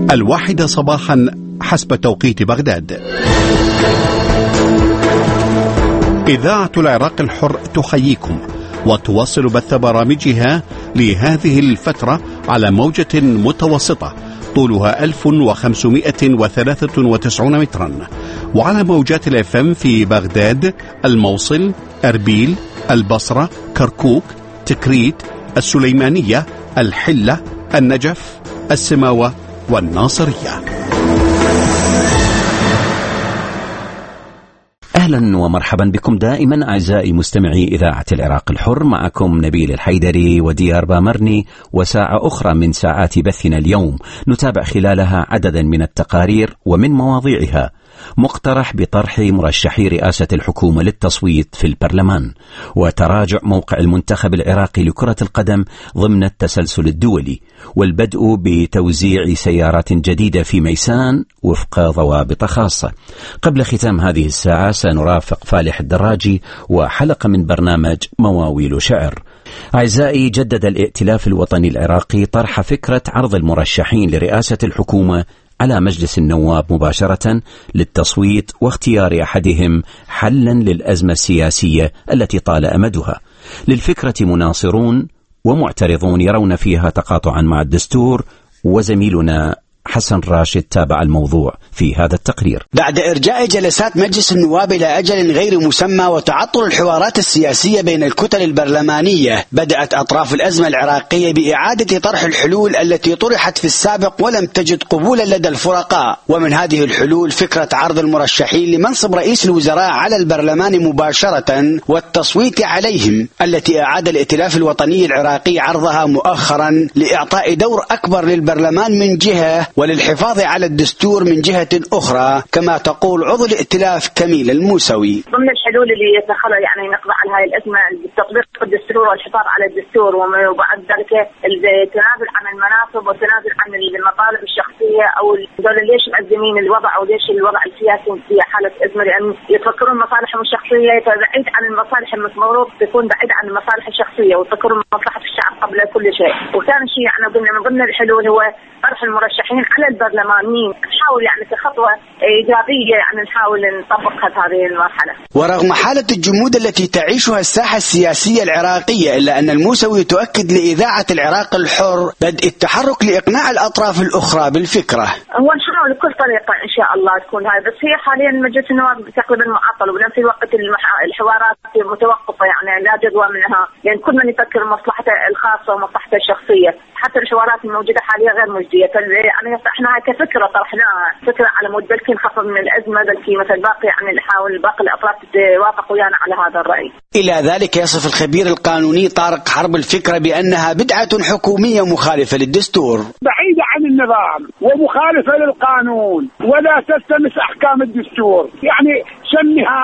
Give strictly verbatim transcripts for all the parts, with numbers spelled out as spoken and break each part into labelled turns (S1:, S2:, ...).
S1: الواحدة صباحا حسب توقيت بغداد. إذاعة العراق الحر تحييكم وتواصل بث برامجها لهذه الفترة على موجة متوسطة طولها ألف وخمسمائة وثلاثة وتسعين مترا، وعلى موجات الاف ام في بغداد، الموصل، أربيل، البصرة، كركوك، تكريت، السليمانية، الحلة، النجف، السماوة والناصرية.
S2: أهلا ومرحبا بكم دائما أعزائي مستمعي إذاعة العراق الحر، معكم نبيل الحيدري وديار بامرني، وساعة أخرى من ساعات بثنا اليوم نتابع خلالها عددا من التقارير ومن مواضيعها مقترح بطرح مرشحي رئاسة الحكومة للتصويت في البرلمان، وتراجع موقع المنتخب العراقي لكرة القدم ضمن التسلسل الدولي، والبدء بتوزيع سيارات جديدة في ميسان وفق ضوابط خاصة. قبل ختام هذه الساعة سنرافق فالح الدراجي وحلقة من برنامج مواويل شعر. أعزائي، جدد الائتلاف الوطني العراقي طرح فكرة عرض المرشحين لرئاسة الحكومة على مجلس النواب مباشرة للتصويت واختيار أحدهم حلا للأزمة السياسية التي طال أمدها. للفكرة مناصرون ومعترضون يرون فيها تقاطعا مع الدستور، وزميلنا حسن راشد تابع الموضوع في هذا التقرير.
S3: بعد إرجاء جلسات مجلس النواب إلى أجل غير مسمى وتعطل الحوارات السياسية بين الكتل البرلمانية، بدأت أطراف الأزمة العراقية بإعادة طرح الحلول التي طرحت في السابق ولم تجد قبولا لدى الفرقاء. ومن هذه الحلول فكرة عرض المرشحين لمنصب رئيس الوزراء على البرلمان مباشرة والتصويت عليهم، التي أعاد الائتلاف الوطني العراقي عرضها مؤخرا لإعطاء دور أكبر للبرلمان من جهة وللحفاظ على الدستور من جهة أخرى، كما تقول عضو الائتلاف كميل الموسوي.
S4: ضمن الحلول اللي يتخلى يعني نقضي على هذه الأزمة تطبيق الدستور والحفاظ على الدستور، وبعد ذلك التنازل عن المناصب والتنازل عن المطالب الشخصية أو دول ليش مقدمين الوضع أو ليش الوضع السياسي في حالة أزمة، لأن يتفكرون مصالحهم الشخصية، بعيد عن المصالح المفروض تكون بعيد عن المصالح الشخصية ويفكرون مصلحة الشعب قبل كل شيء. وكان شيء يعني ضمن من ضمن الحلول هو طرح المرشحين على البرلمانيين، نحاول يعني كخطوة إيجابية يعني نحاول نطبقها في هذه المرحلة.
S3: ورغم حالة الجمود التي تعيشها الساحة السياسية العراقية، إلا أن الموسوي تؤكد لإذاعة العراق الحر بدء التحرك لإقناع الأطراف الأخرى بالفكرة.
S4: هو نحاول بكل طريقة إن شاء الله تكون هاي، بس هي حاليا مجلس النواب تقريبا معطل، وبنفس الوقت الحوارات متوقفة يعني لا جدوى منها، لأن كل من يفكر مصلحته الخاصة ومصلحته الشخصية، حتى الحوارات الموجودة حاليا غير مجدية. يعني احنا كفكرة طرحناها فكرة على مود بلكي نخفض من الأزمة، بلكي مثل باقي يعني نحاول باقي الأطراف توافق ويانا على هذا الرأي.
S3: إلى ذلك يصف الخبير القانوني طارق حرب الفكرة بأنها بدعة حكومية مخالفة للدستور،
S5: بعيدة عن النظام ومخالفة للقانون ولا تلتمس أحكام الدستور، يعني سميها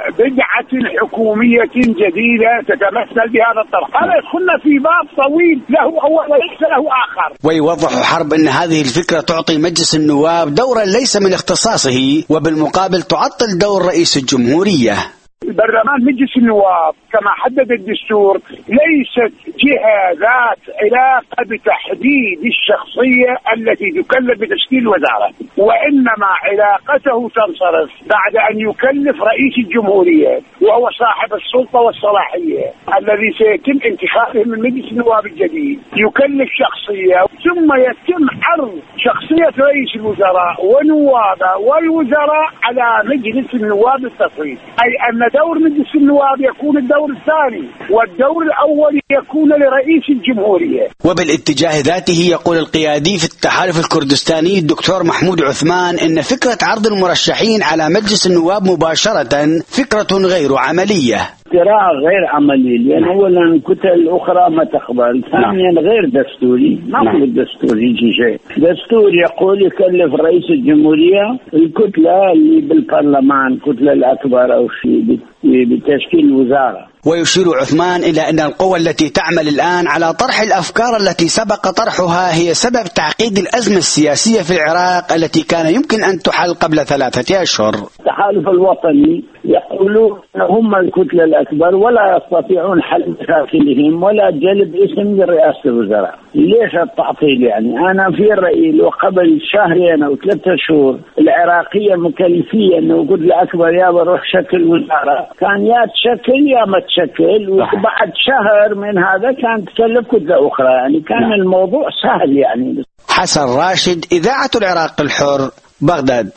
S5: بدعة حكومية جديدة تتمثل بهذا الطرح. هذا يدخلنا في باب طويل له أول وليس له آخر.
S3: ويوضح حرب أن هذه الفكرة تعطي مجلس النواب دورا ليس من اختصاصه، وبالمقابل تعطل دور رئيس الجمهورية.
S5: البرلمان مجلس النواب كما حدد الدستور ليست جهة ذات علاقة بتحديد الشخصية التي تكلف بتشكيل وزارة، وإنما علاقته تنصرف بعد أن يكلف رئيس الجمهورية وهو صاحب السلطة والصلاحية الذي سيتم انتخابه من مجلس النواب الجديد، يكلف شخصية ثم يتم عرض شخصية رئيس الوزراء ونوابه والوزراء على مجلس النواب التصويت، أي أن دور مجلس النواب يكون الدور الثاني والدور الأول يكون لرئيس الجمهورية.
S3: وبالاتجاه ذاته يقول القيادي في التحالف الكردستاني الدكتور محمود عثمان إن فكرة عرض المرشحين على مجلس النواب مباشرة فكرة غير عملية.
S6: اقتراع غير عملي، لأن أولا الكتل الأخرى ما تقبل، ثانيا غير دستوري، ما هو الدستور يجي شيء. دستور يقول يكلف رئيس الجمهورية الكتلة اللي بالبرلمان الكتلة الأكبر أو شيء بتشكيل الوزارة.
S3: ويشير عثمان إلى أن القوى التي تعمل الآن على طرح الأفكار التي سبق طرحها هي سبب تعقيد الأزمة السياسية في العراق التي كان يمكن أن تحل قبل ثلاثة أشهر.
S6: التحالف الوطني يقول يقولون هم الكتلة الأكبر ولا يستطيعون حل مشاكلهم ولا جلب اسم لرئاسة الوزراء. ليش التعطيل؟ يعني أنا في رأيي لو قبل شهرين أو ثلاثة شهور العراقية مكلفية أنه كتلة أكبر يا بروح شكل وزارة، كان يا تشكل يا ما تشكل، وبعد شهر من هذا كان تكلف كتلة أخرى. يعني كان لا. الموضوع سهل يعني.
S3: حسن راشد، إذاعة العراق الحر، بغداد.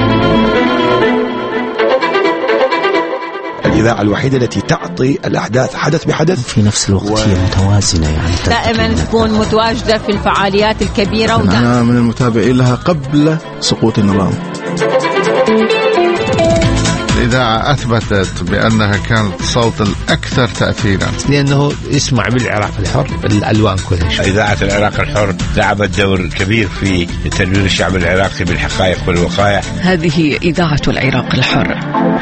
S7: الإذاعة الوحيدة التي تعطي الأحداث حدث بحدث
S2: في نفس الوقت و... هي متوازنة، يعني
S8: دائما تكون متواجدة في الفعاليات الكبيرة.
S7: أنا من المتابعين لها قبل سقوط النظام.
S9: الإذاعة أثبتت بأنها كانت صوت الأكثر تأثيرا،
S10: لأنه يسمع بالعراق الحر الألوان كلها.
S11: إذاعة العراق الحر لعبت دور كبير في تنوير الشعب العراقي بالحقائق والوقائع.
S12: هذه إذاعة العراق الحر.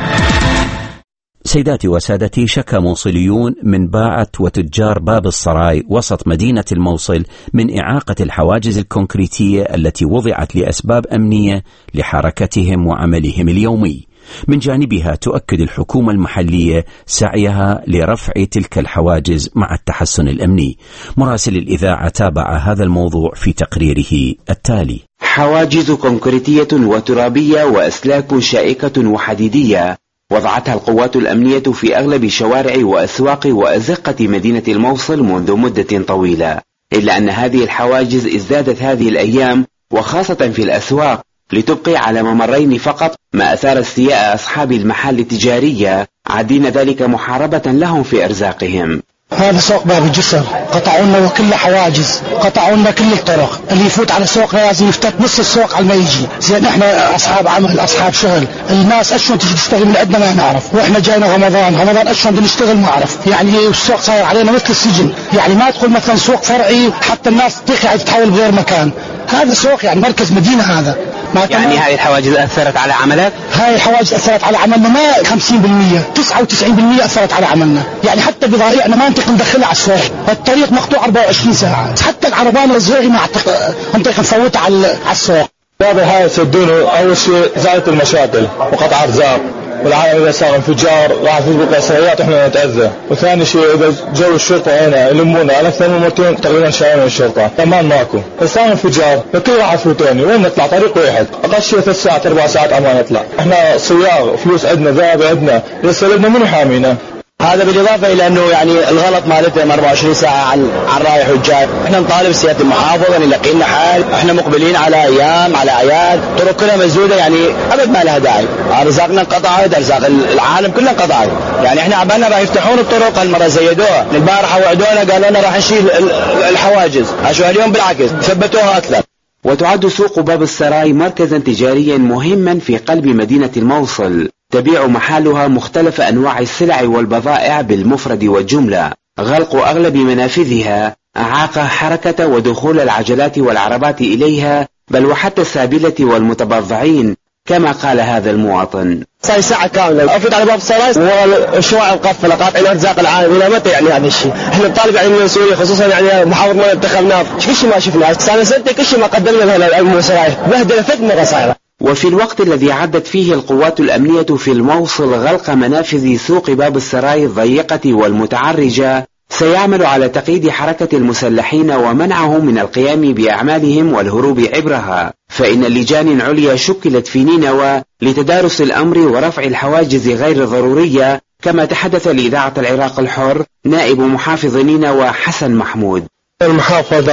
S2: سيداتي وسادتي، شكى موصليون من باعة وتجار باب السراي وسط مدينة الموصل من إعاقة الحواجز الكونكريتية التي وضعت لأسباب أمنية لحركتهم وعملهم اليومي. من جانبها تؤكد الحكومة المحلية سعيها لرفع تلك الحواجز مع التحسن الأمني. مراسل الإذاعة تابع هذا الموضوع في تقريره التالي.
S13: حواجز كونكريتية وترابية وأسلاك شائكة وحديدية وضعتها القوات الأمنية في أغلب شوارع وأسواق وأزقة مدينة الموصل منذ مدة طويلة، إلا أن هذه الحواجز ازدادت هذه الأيام وخاصة في الأسواق لتبقي على ممرين فقط، ما أثار استياء أصحاب المحال التجارية عادين ذلك محاربة لهم في أرزاقهم.
S14: هذا سوق باب الجسر قطعوا لنا كل حواجز، قطعوا لنا كل الطرق، اللي يفوت على سوقنا لازم يفتت نص السوق على ما يجي. زين احنا اصحاب عمل اصحاب شغل، الناس اشلون تجي تشتغل من عندنا ما نعرف، واحنا جاينا رمضان رمضان اشلون بدنا نشتغل ما اعرف. يعني السوق صاير علينا مثل السجن، يعني ما تدخل مثلا سوق فرعي حتى الناس تطيح تتحول بغير مكان. هذا سوق يعني مركز مدينة هذا.
S13: يعني هاي الحواجز أثرت على عملك؟
S14: هاي الحواجز أثرت على عملنا ما خمسين بالمية تسعة وتسعين بالمية أثرت على عملنا. يعني حتى بضائعنا ما نطيق ندخلها على السوق، الطريق مقطوع أربعة وعشرين ساعة، حتى العربان الصغيرة ما نطيق نفوتها على السوق.
S15: هذا هاي يسدونه أول شيء زادت المشاكل وقطع أرزاق، والعالم إذا صار انفجار راح تسبق السيارات احنا نتأذى. وثاني شيء إذا جو الشرطة هنا يلمونا على أكثر من مرتين تقريبا شايلين الشرطة، أمان ماكو. إذا صار انفجار الكل راح يفوتوني، وين نطلع؟ طريق واحد، أقل شيء ثلاث ساعات أربع ساعات أمان نطلع. احنا صياغ فلوس عندنا ذهب عندنا، يسلبنا منو حامينا؟
S16: هذا بالإضافة إلى أنه يعني الغلط مالتهم أربعة وعشرين ساعة عن عن رايح والجاي. إحنا نطالب سيادة المحافظ أن يلاقي لنا حال، إحنا مقبلين على أيام على أعياد، طرق كلها مسدودة يعني أبد ما لها داعي. أرزاقنا انقطعت، أرزاق العالم كلها انقطعت. يعني إحنا عبالنا بقى يفتحون الطرق، هالمرة زيدوها، البارحة وعدونا قالوا لنا راح نشيل الحواجز، عشان اليوم بالعكس ثبتوها أكثر.
S13: وتعد سوق باب السراي مركزا تجاريا مهما في قلب مدينة الموصل، تبيع محالها مختلف أنواع السلع والبضائع بالمفرد والجملة. غلق أغلب منافذها أعاق حركة ودخول العجلات والعربات إليها، بل وحتى السابلة والمتبضعين كما قال هذا المواطن.
S16: صار ساعة كاملة أفوت على باب السراي والشوارع مقفلة قاطعين أرزاق العالم. إلى متى يعني هذا الشيء؟ إحنا نطالب يعني من المسؤولين خصوصا يعني محافظ ما انتخبناه، كل شيء ما شفناه، سنة سنة كل شيء ما قدمنا لها المسؤولين، بهدلة فتنة صايرة.
S13: وفي الوقت الذي عدت فيه القوات الأمنية في الموصل غلق منافذ سوق باب السراي الضيقة والمتعرجة، سيعمل على تقييد حركة المسلحين ومنعهم من القيام بأعمالهم والهروب عبرها، فإن اللجان عليا شكلت في نينوى لتدارس الأمر ورفع الحواجز غير الضرورية، كما تحدث لإذاعة العراق الحر نائب محافظ نينوى حسن محمود.
S15: المحافظة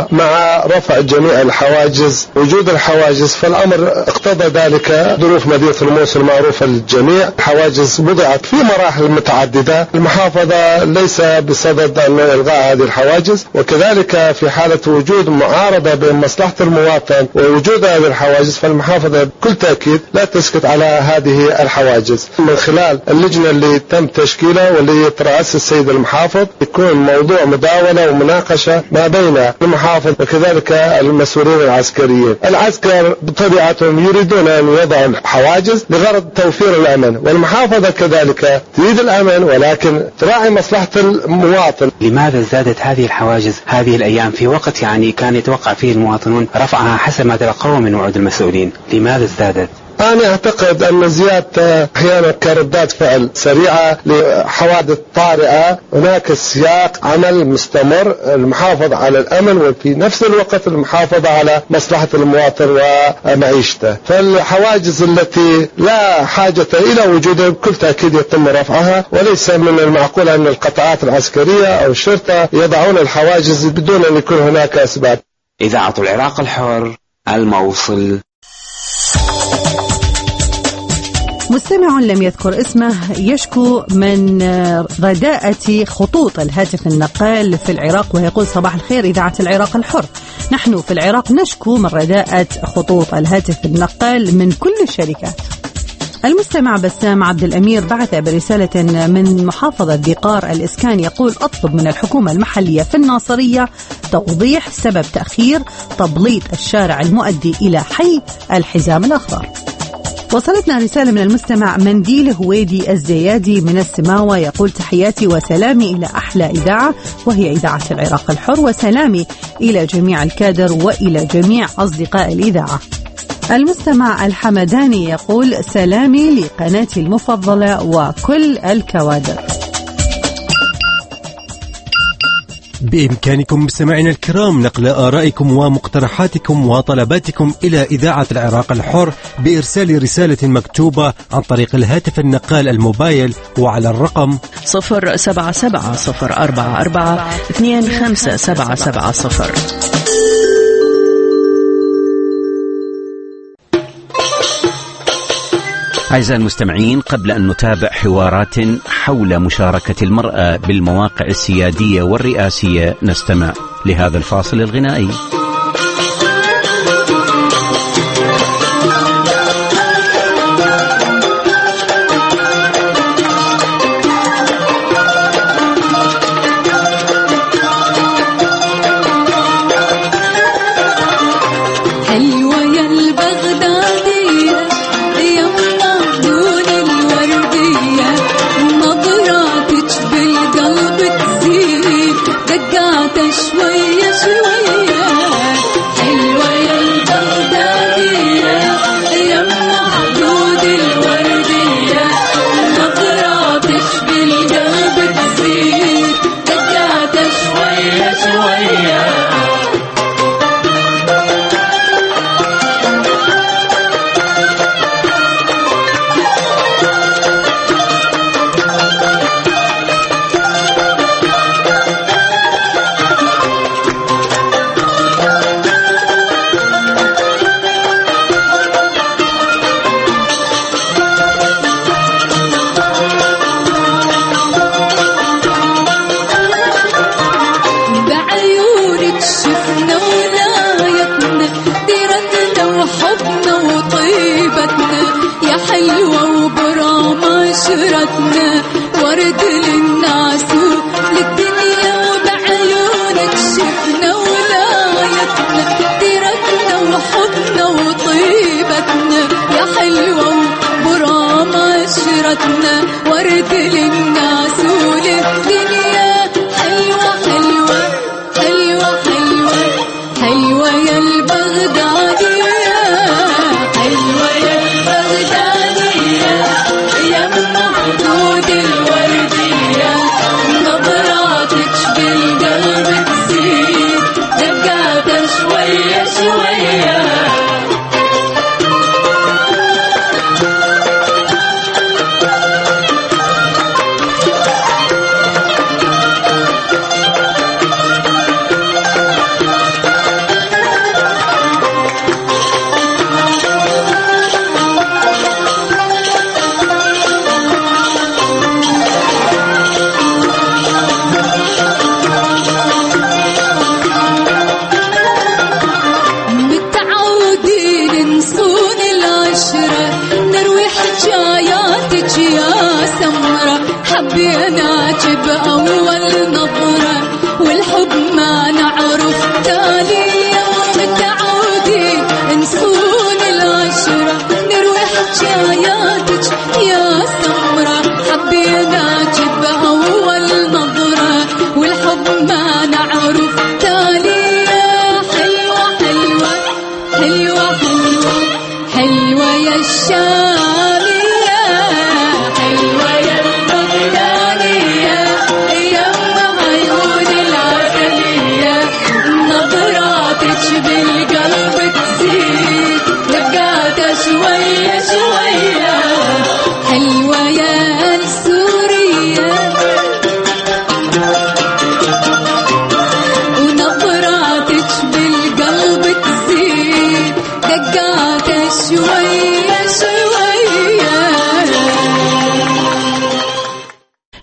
S15: مع رفع جميع الحواجز، وجود الحواجز فالأمر اقتضى ذلك. ظروف مدينة الموصل معروفة للجميع، حواجز وضعت في مراحل متعددة. المحافظة ليس بصدد أن إلغاء هذه الحواجز، وكذلك في حالة وجود معارضة بين مصلحة المواطن ووجود هذه الحواجز فالمحافظة بكل تأكيد لا تسكت على هذه الحواجز. من خلال اللجنة اللي تم تشكيلها واللي يترأس السيد المحافظ يكون موضوع مداولة ومناقشة ما بين المحافظ وكذلك المسؤولين العسكريين. العسكر بطبيعتهم يريدون أن يضعوا حواجز لغرض توفير الأمن، والمحافظة كذلك تريد الأمن ولكن تراعي مصلحة المواطن.
S13: لماذا زادت هذه الحواجز هذه الأيام في وقت يعني كان يتوقع فيه المواطنون رفعها حسب ما تلقوه من وعود المسؤولين؟ لماذا ازدادت؟
S15: أنا أعتقد أن زيادة أحيانا كردات فعل سريعة لحوادث طارئة، هناك سياق عمل مستمر المحافظة على الأمن وفي نفس الوقت المحافظة على مصلحة المواطن ومعيشته. فالحواجز التي لا حاجة إلى وجودها بكل تأكيد يتم رفعها، وليس من المعقول أن القطاعات العسكرية أو الشرطة يضعون الحواجز بدون أن يكون هناك أسباب.
S13: إذاعة العراق الحر، الموصل.
S17: مستمع لم يذكر اسمه يشكو من رداءة خطوط الهاتف النقال في العراق ويقول: صباح الخير إذاعة العراق الحر، نحن في العراق نشكو من رداءة خطوط الهاتف النقال من كل الشركات. المستمع بسام عبد الأمير بعث برسالة من محافظة دقار الإسكان يقول: أطلب من الحكومة المحلية في الناصرية توضيح سبب تأخير تبليط الشارع المؤدي إلى حي الحزام الأخضر. وصلتنا رسالة من المستمع منديل هويدي الزيادي من السماوة يقول: تحياتي وسلامي إلى أحلى إذاعة وهي إذاعة العراق الحر، وسلامي إلى جميع الكادر وإلى جميع أصدقاء الإذاعة. المستمع الحمداني يقول: سلامي لقناتي المفضلة وكل الكوادر.
S18: بإمكانكم مستمعينا الكرام نقل آرائكم ومقترحاتكم وطلباتكم إلى إذاعة العراق الحر بإرسال رسالة مكتوبة عن طريق الهاتف النقال الموبايل وعلى الرقم
S12: صفر سبعة سبعة صفر أربعة أربعة اثنين خمسة سبعة سبعة صفر.
S2: أعزائي المستمعين، قبل أن نتابع حوارات حول مشاركة المرأة بالمواقع السيادية والرئاسية نستمع لهذا الفاصل الغنائي.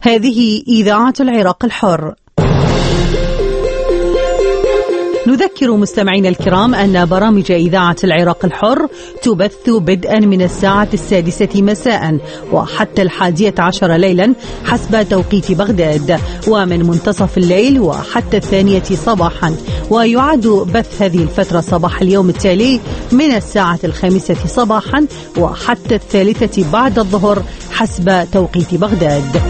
S17: هذه إذاعة العراق الحر. نذكر مستمعينا الكرام أن برامج إذاعة العراق الحر تبث بدءا من الساعة السادسة مساء وحتى الحادية عشر ليلا حسب توقيت بغداد، ومن منتصف الليل وحتى الثانية صباحا، ويعاد بث هذه الفترة صباح اليوم التالي من الساعة الخامسة صباحا وحتى الثالثة بعد الظهر حسب توقيت بغداد.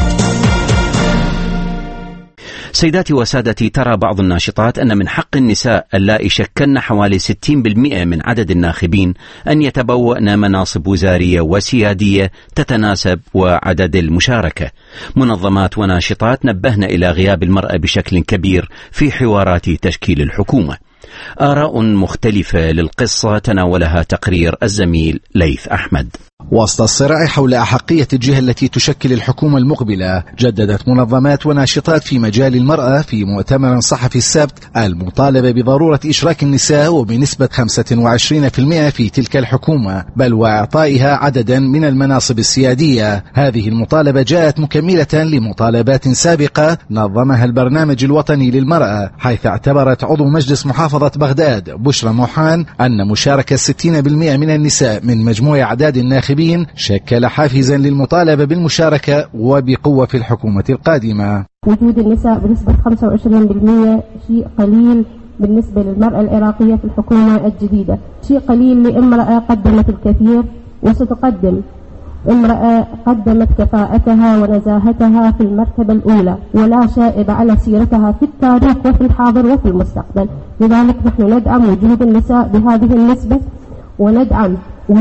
S2: سيداتي وسادتي، ترى بعض الناشطات أن من حق النساء اللائي شكلن حوالي ستين بالمئة من عدد الناخبين أن يتبوأن مناصب وزارية وسيادية تتناسب وعدد المشاركة. منظمات وناشطات نبهن إلى غياب المرأة بشكل كبير في حوارات تشكيل الحكومة. آراء مختلفة للقصة تناولها تقرير الزميل ليث أحمد.
S19: وسط الصراع حول أحقية الجهة التي تشكل الحكومة المقبلة، جددت منظمات وناشطات في مجال المرأة في مؤتمر صحفي السبت المطالبة بضرورة إشراك النساء وبنسبة خمسة وعشرين بالمئة في تلك الحكومة، بل وإعطائها عددا من المناصب السيادية. هذه المطالبة جاءت مكملة لمطالبات سابقة نظمها البرنامج الوطني للمرأة، حيث اعتبرت عضو مجلس محافظة بغداد بشرى موحان أن مشاركة ستين بالمئة من النساء من مجموع أعداد الناخبين شكل حافزا للمطالبة بالمشاركة وبقوة في الحكومة القادمة.
S20: وجود النساء بنسبة خمسة وعشرين بالمئة شيء قليل بالنسبة للمرأة العراقية في الحكومة الجديدة، شيء قليل لامرأة قدمت الكثير وستقدم، امرأة قدمت كفاءتها ونزاهتها في المرتبة الأولى ولا شائب على سيرتها في التاريخ وفي الحاضر وفي المستقبل. لذلك نحن ندعم وجود النساء بهذه النسبة وندعم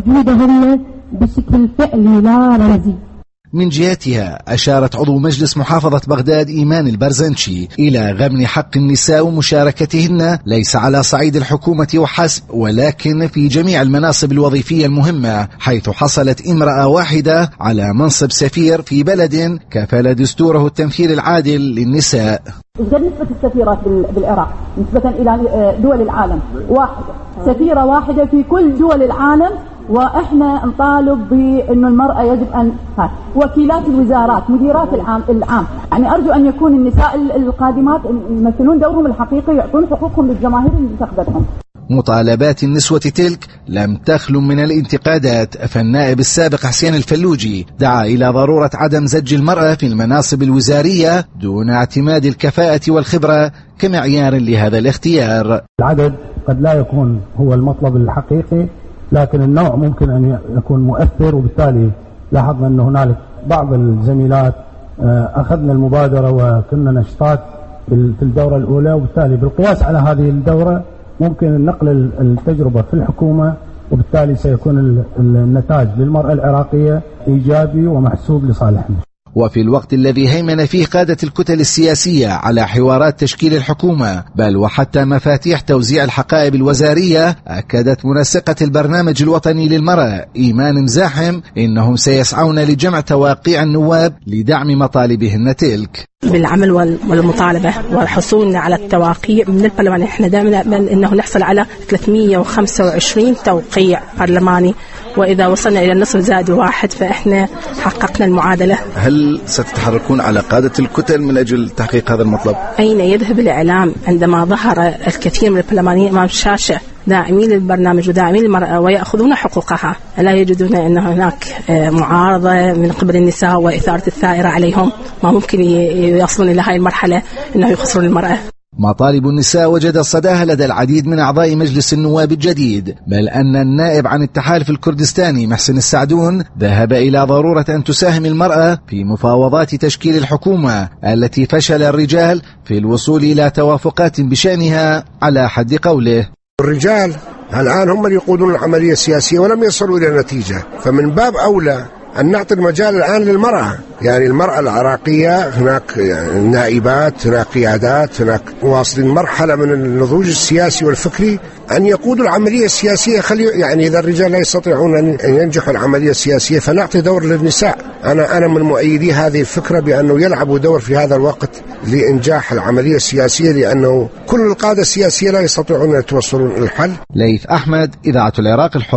S20: وجودهن بشكل فعلي لا رمزي.
S19: من جهتها أشارت عضو مجلس محافظة بغداد إيمان البرزنشي إلى غبن حق النساء ومشاركتهن ليس على صعيد الحكومة وحسب، ولكن في جميع المناصب الوظيفية المهمة، حيث حصلت امرأة واحدة على منصب سفير في بلد كفل دستوره التمثيل العادل للنساء.
S21: إذا نسبة السفيرات بالعراق نسبة إلى دول العالم واحدة، سفيرة واحدة في كل دول العالم، وإحنا نطالب بأنه المرأة يجب أن وكيلات الوزارات، مديرات العام العام يعني أرجو أن يكون النساء القادمات يمثلون دورهم الحقيقي، يعطون حقوقهم للجماهير اللي تقبلهم.
S19: مطالبات النسوة تلك لم تخلو من الانتقادات، فالنائب السابق حسين الفلوجي دعا إلى ضرورة عدم زج المرأة في المناصب الوزارية دون اعتماد الكفاءة والخبرة كمعيار لهذا الاختيار.
S22: العدد قد لا يكون هو المطلب الحقيقي، لكن النوع ممكن أن يكون مؤثر، وبالتالي لاحظنا أن هنالك بعض الزميلات أخذنا المبادرة وكنا نشطات في الدورة الأولى، وبالتالي بالقياس على هذه الدورة ممكن نقل التجربة في الحكومة، وبالتالي سيكون النتاج للمرأة العراقية إيجابي ومحسوب لصالحنا.
S19: وفي الوقت الذي هيمن فيه قادة الكتل السياسية على حوارات تشكيل الحكومة بل وحتى مفاتيح توزيع الحقائب الوزارية، أكدت منسقة البرنامج الوطني للمرأة إيمان مزاحم إنهم سيسعون لجمع تواقيع النواب لدعم مطالبهن تلك.
S23: بالعمل والمطالبة والحصول على التواقيع من البرلمان، احنا دائما نأمل انه نحصل على ثلاثمئة وخمسة وعشرين توقيع برلماني، واذا وصلنا الى النصف زائد واحد فاحنا حققنا المعادلة.
S7: هل ستتحركون على قادة الكتل من اجل تحقيق هذا المطلب؟
S23: اين يذهب الاعلام عندما ظهر الكثير من البرلمانيين امام الشاشة داعمين للبرنامج وداعمين للمرأة ويأخذون حقوقها، لا يجدون أن هناك معارضة من قبل النساء وإثارة الثائرة عليهم، ما ممكن يصلون إلى هذه المرحلة أنه يخسرون المرأة.
S19: مطالب النساء وجدت صداها لدى العديد من أعضاء مجلس النواب الجديد، بل أن النائب عن التحالف الكردستاني محسن السعدون ذهب إلى ضرورة أن تساهم المرأة في مفاوضات تشكيل الحكومة التي فشل الرجال في الوصول إلى توافقات بشأنها على حد قوله.
S24: الرجال الآن هم اللي يقودون العملية السياسية ولم يصلوا إلى نتيجة، فمن باب أولى أن نعطي المجال الآن للمرأة، يعني المرأة العراقية هناك نائبات، هناك قيادات، هناك واصلين مرحلة من النضوج السياسي والفكري أن يقودوا العملية السياسية. خلي يعني إذا الرجال لا يستطيعون أن ينجحوا العملية السياسية فنعطي دور للنساء. أنا أنا من مؤيدي هذه الفكرة بأنه يلعبوا دور في هذا الوقت لإنجاح العملية السياسية، لأنه كل القادة السياسية لا يستطيعون أن يتوصلون إلى الحل.
S19: ليث أحمد، إذاعة العراق الحر،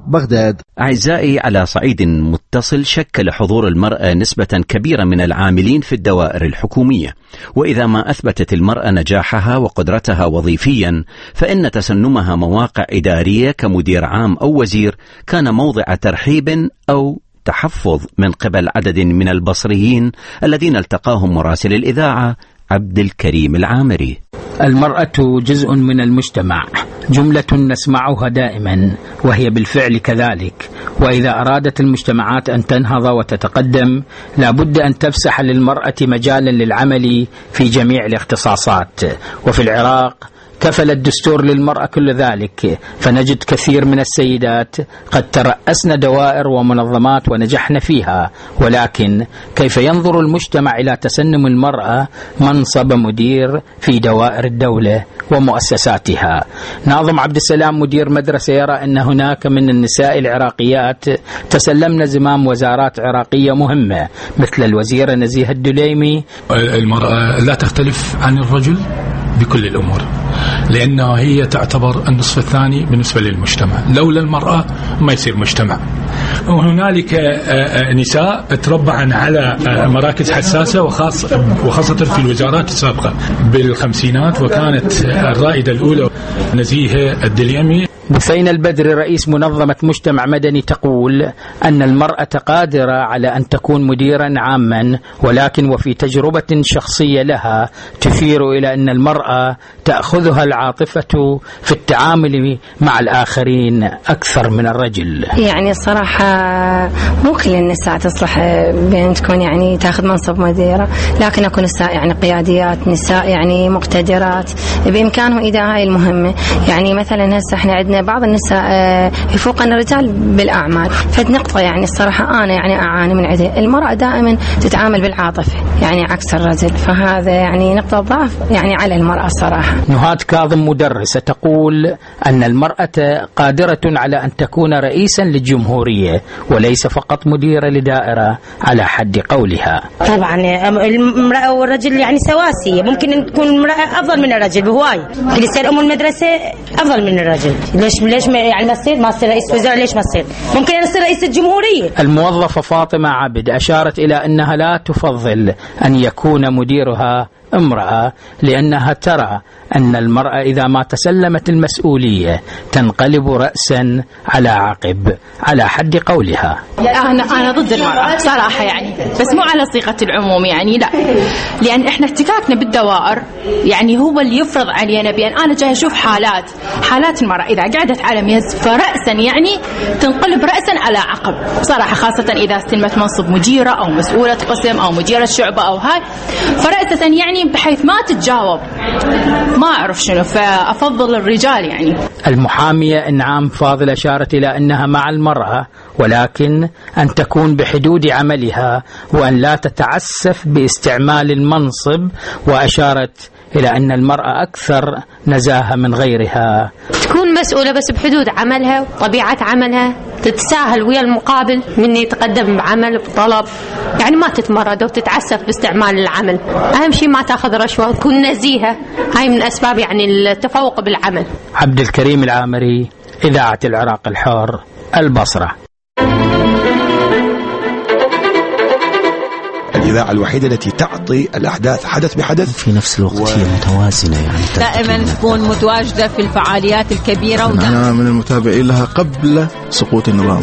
S19: بغداد.
S2: أعزائي، على صعيد متصل، شكل حضور المرأة نسبة كبيرة من العاملين في الدوائر الحكومية، وإذا ما أثبتت المرأة نجاحها وقدرتها وظيفيا، فإن تسنمها مواقع إدارية كمدير عام أو وزير كان موضع ترحيب أو تحفظ من قبل عدد من البصريين الذين التقاهم مراسل الإذاعة عبد الكريم العامري.
S1: المرأة جزء من المجتمع، جملة نسمعها دائما وهي بالفعل كذلك، وإذا أرادت المجتمعات أن تنهض وتتقدم لا بد أن تفسح للمرأة مجالا للعمل في جميع الاختصاصات. وفي العراق كفل الدستور للمرأة كل ذلك، فنجد كثير من السيدات قد ترأسن دوائر ومنظمات ونجحن فيها، ولكن كيف ينظر المجتمع إلى تسنم المرأة منصب مدير في دوائر الدولة ومؤسساتها؟ ناظم عبد السلام مدير مدرسة يرى أن هناك من النساء العراقيات تسلمن زمام وزارات عراقية مهمة مثل الوزيرة نزيهة الدليمي.
S4: المرأة لا تختلف عن الرجل بكل الأمور، لأنها هي تعتبر النصف الثاني بالنسبة للمجتمع، لولا المرأة ما يصير مجتمع. وهنالك نساء تربعن على مراكز حساسة وخاصة في الوزارات السابقة بالخمسينات، وكانت الرائدة الأولى نزيهة الدليمي.
S1: بثينة البدري رئيس منظمة مجتمع مدني تقول أن المرأة قادرة على أن تكون مديرا عاما، ولكن وفي تجربة شخصية لها تشير إلى أن المرأة تأخذها العاطفة في التعامل مع الآخرين أكثر من الرجل.
S5: يعني الصراحة مو كل النساء تصلح بأن تكون يعني تأخذ منصب مديرة، لكن أكون نساء يعني قياديات، نساء يعني مقتدرات بإمكانهم إذا هاي المهمة. يعني مثلا هسه احنا عندنا بعض النساء يفوقن الرجال بالأعمال، فنقطة يعني الصراحة أنا يعني أعاني من عدة. المرأة دائما تتعامل بالعاطفة يعني عكس الرجل، فهذا يعني نقطة ضعف يعني على المرأة الصراحة.
S1: نهاد كاظم مدرسة تقول أن المرأة قادرة على أن تكون رئيسا للجمهورية وليس فقط مديرة لدائرة على حد قولها.
S6: طبعا المرأة والرجل يعني سواسية، ممكن أن تكون المرأة أفضل من الرجل بهواي. اللي يصير أم المدرسة أفضل من الرجل، ليش ليش ما يعني ما تصير ما تصير رئيس وزراء؟ ليش ما تصير؟ ممكن أن تصير رئيس الجمهورية.
S1: الموظفة فاطمة عبد أشارت إلى أنها لا تفضل أن يكون مديرها امرأة، لأنها ترى أن المرأة إذا ما تسلمت المسؤولية تنقلب رأسا على عقب على حد قولها.
S25: أنا أنا ضد المرأة صراحة يعني، بس مو على صيغة العموم يعني، لا، لأن إحنا احتكاكنا بالدوائر يعني هو اللي يفرض علينا بأن أنا جاي أشوف حالات حالات المرأة إذا قعدت على ميز فرأسا يعني تنقلب رأسا على عقب صراحة، خاصة إذا استلمت منصب مديرة أو مسؤولة قسم أو مديرة شعبة أو هاي، فرأسا يعني بحيث ما تتجاوب ما أعرف شنو، فأفضل الرجال يعني.
S1: المحامية إنعام فاضل أشارت إلى أنها مع المرأة، ولكن أن تكون بحدود عملها وأن لا تتعسف باستعمال المنصب، وأشارت إلى أن المرأة أكثر نزاهة من غيرها.
S5: تكون مسؤولة بس بحدود عملها وطبيعة عملها، تتساهل ويا المقابل من يتقدم بعمل بطلب، يعني ما تتمرد وتتعسف باستعمال العمل. أهم شيء ما تأخذ رشوة، تكون نزيهة، هاي من أسباب يعني التفوق بالعمل.
S1: عبد الكريم العامري، إذاعة العراق الحر، البصرة.
S26: الإذاعة الوحيدة التي تعطي الأحداث حدث بحدث
S27: في نفس الوقت و... هي متوازنة، يعني
S8: دائما تكون متواجدة في الفعاليات الكبيرة.
S7: أنا من المتابعين لها قبل سقوط النظام.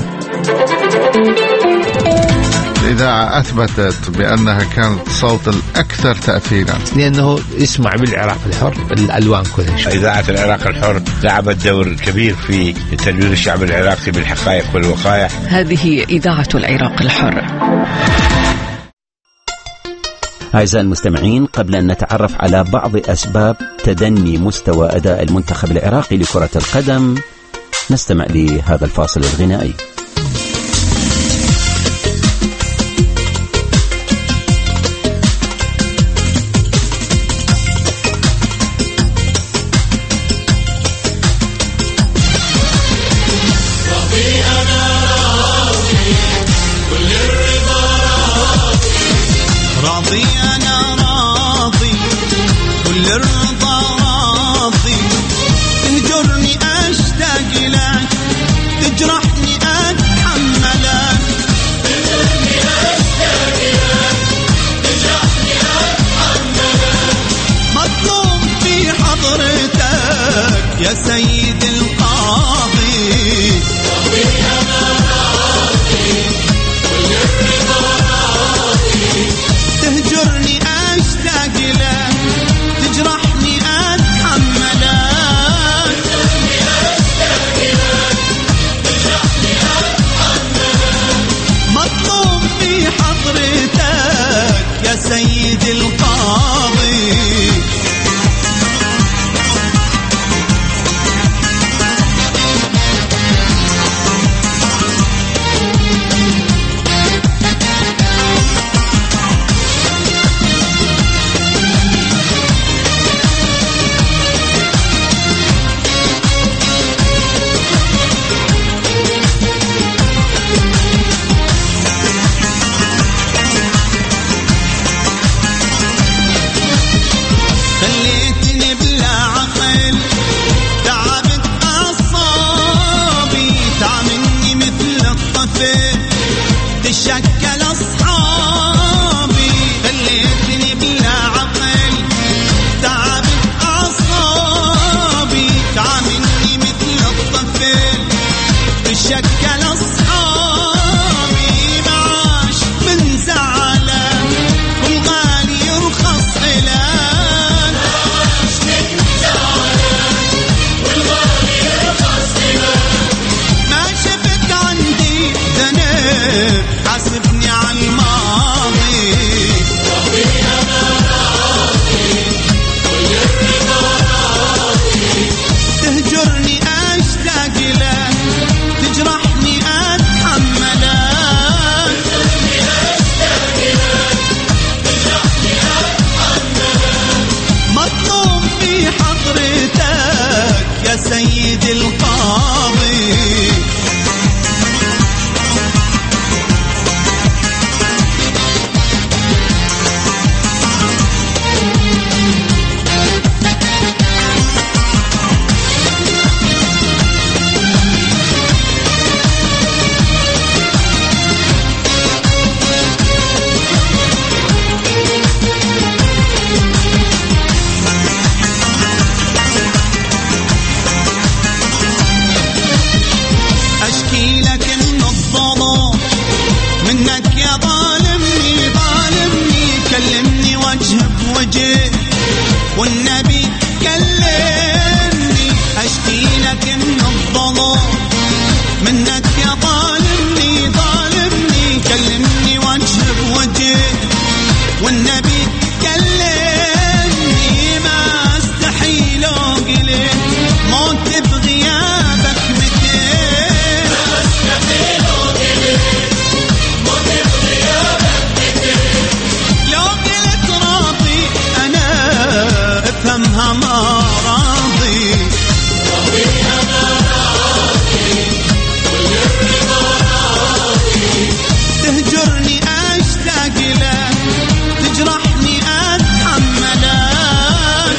S9: الإذاعة أثبتت بأنها كانت صوت الأكثر تأثيرا،
S10: لأنه يسمع بالعراق الحر الألوان كلها.
S11: إذاعة العراق الحر لعبت دور كبير في تدوير الشعب العراقي بالحقائق والوقائع.
S12: هذه إذاعة العراق الحر.
S2: أعزائي المستمعين، قبل أن نتعرف على بعض أسباب تدني مستوى أداء المنتخب العراقي لكرة القدم، نستمع لهذا الفاصل الغنائي.
S28: تجرحني
S3: يا سيد القاضي، تهجرني أشتاق لك، تجرحني أتحملك، مطلوب في حضرتك يا سيد القاضي. خليتني بلا عقل، تعبت أعصابي، تعملني مثل الطفل، تشكل أصحابي. خليتني بلا عقل، تعبت أعصابي، تعملني مثل الطفل، تشكل أصحابي. معاش من زعله والغالي يرخص إله، حاسبني على الماضي. تهجرني أشتاق لك، تجرحني أتحملك، مطلوب في حضرتك يا سيد القاضي. أشكي لك إن الظلم منك يا ظالمني، ظالمني، كلمني وجه بوجه والنبي كلمني. أشكي لك إن الظلم منك يا ظالمني، ظالمني، كلمني وجه بوجه والنبي كلمني. ما استحيل أقلك موت بغيابك متين، لو قلت راضي أنا افهمها ما راضي. تهجرني أشتاق لك، تجرحني أتحملك،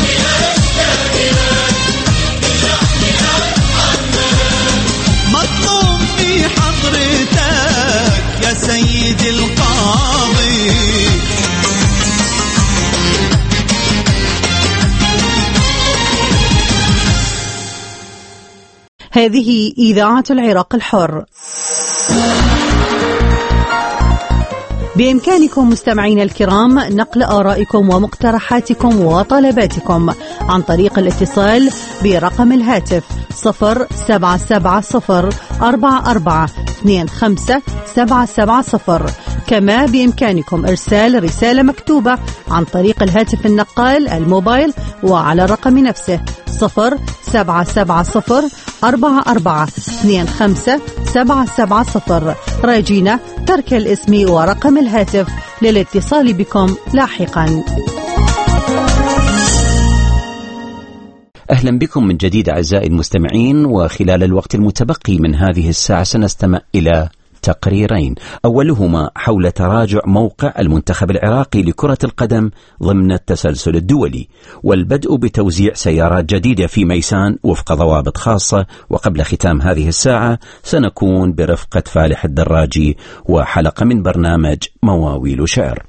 S3: مطلوب في حضرتك يا سيد القاضي.
S13: هذه إذاعة العراق الحر. بإمكانكم مستمعين الكرام نقل آرائكم ومقترحاتكم وطلباتكم عن طريق الاتصال برقم الهاتف صفر سبعة سبعة صفر أربعة أربعة اثنين خمسة سبعة سبعة صفر. كما بإمكانكم إرسال رسالة مكتوبة عن طريق الهاتف النقال الموبايل وعلى الرقم نفسه صفر سبعة سبعة صفر أربعة أربعة اثنين خمسة سبعة سبعة صفر. راجينا ترك الاسم ورقم الهاتف للاتصال بكم لاحقا.
S2: أهلا بكم من جديد أعزائي المستمعين، وخلال الوقت المتبقي من هذه الساعة سنستمع إلى تقريرين، أولهما حول تراجع موقع المنتخب العراقي لكرة القدم ضمن التسلسل الدولي، والبدء بتوزيع سيارات جديدة في ميسان وفق ضوابط خاصة. وقبل ختام هذه الساعة سنكون برفقة فالح الدراجي وحلقة من برنامج مواويل شعر.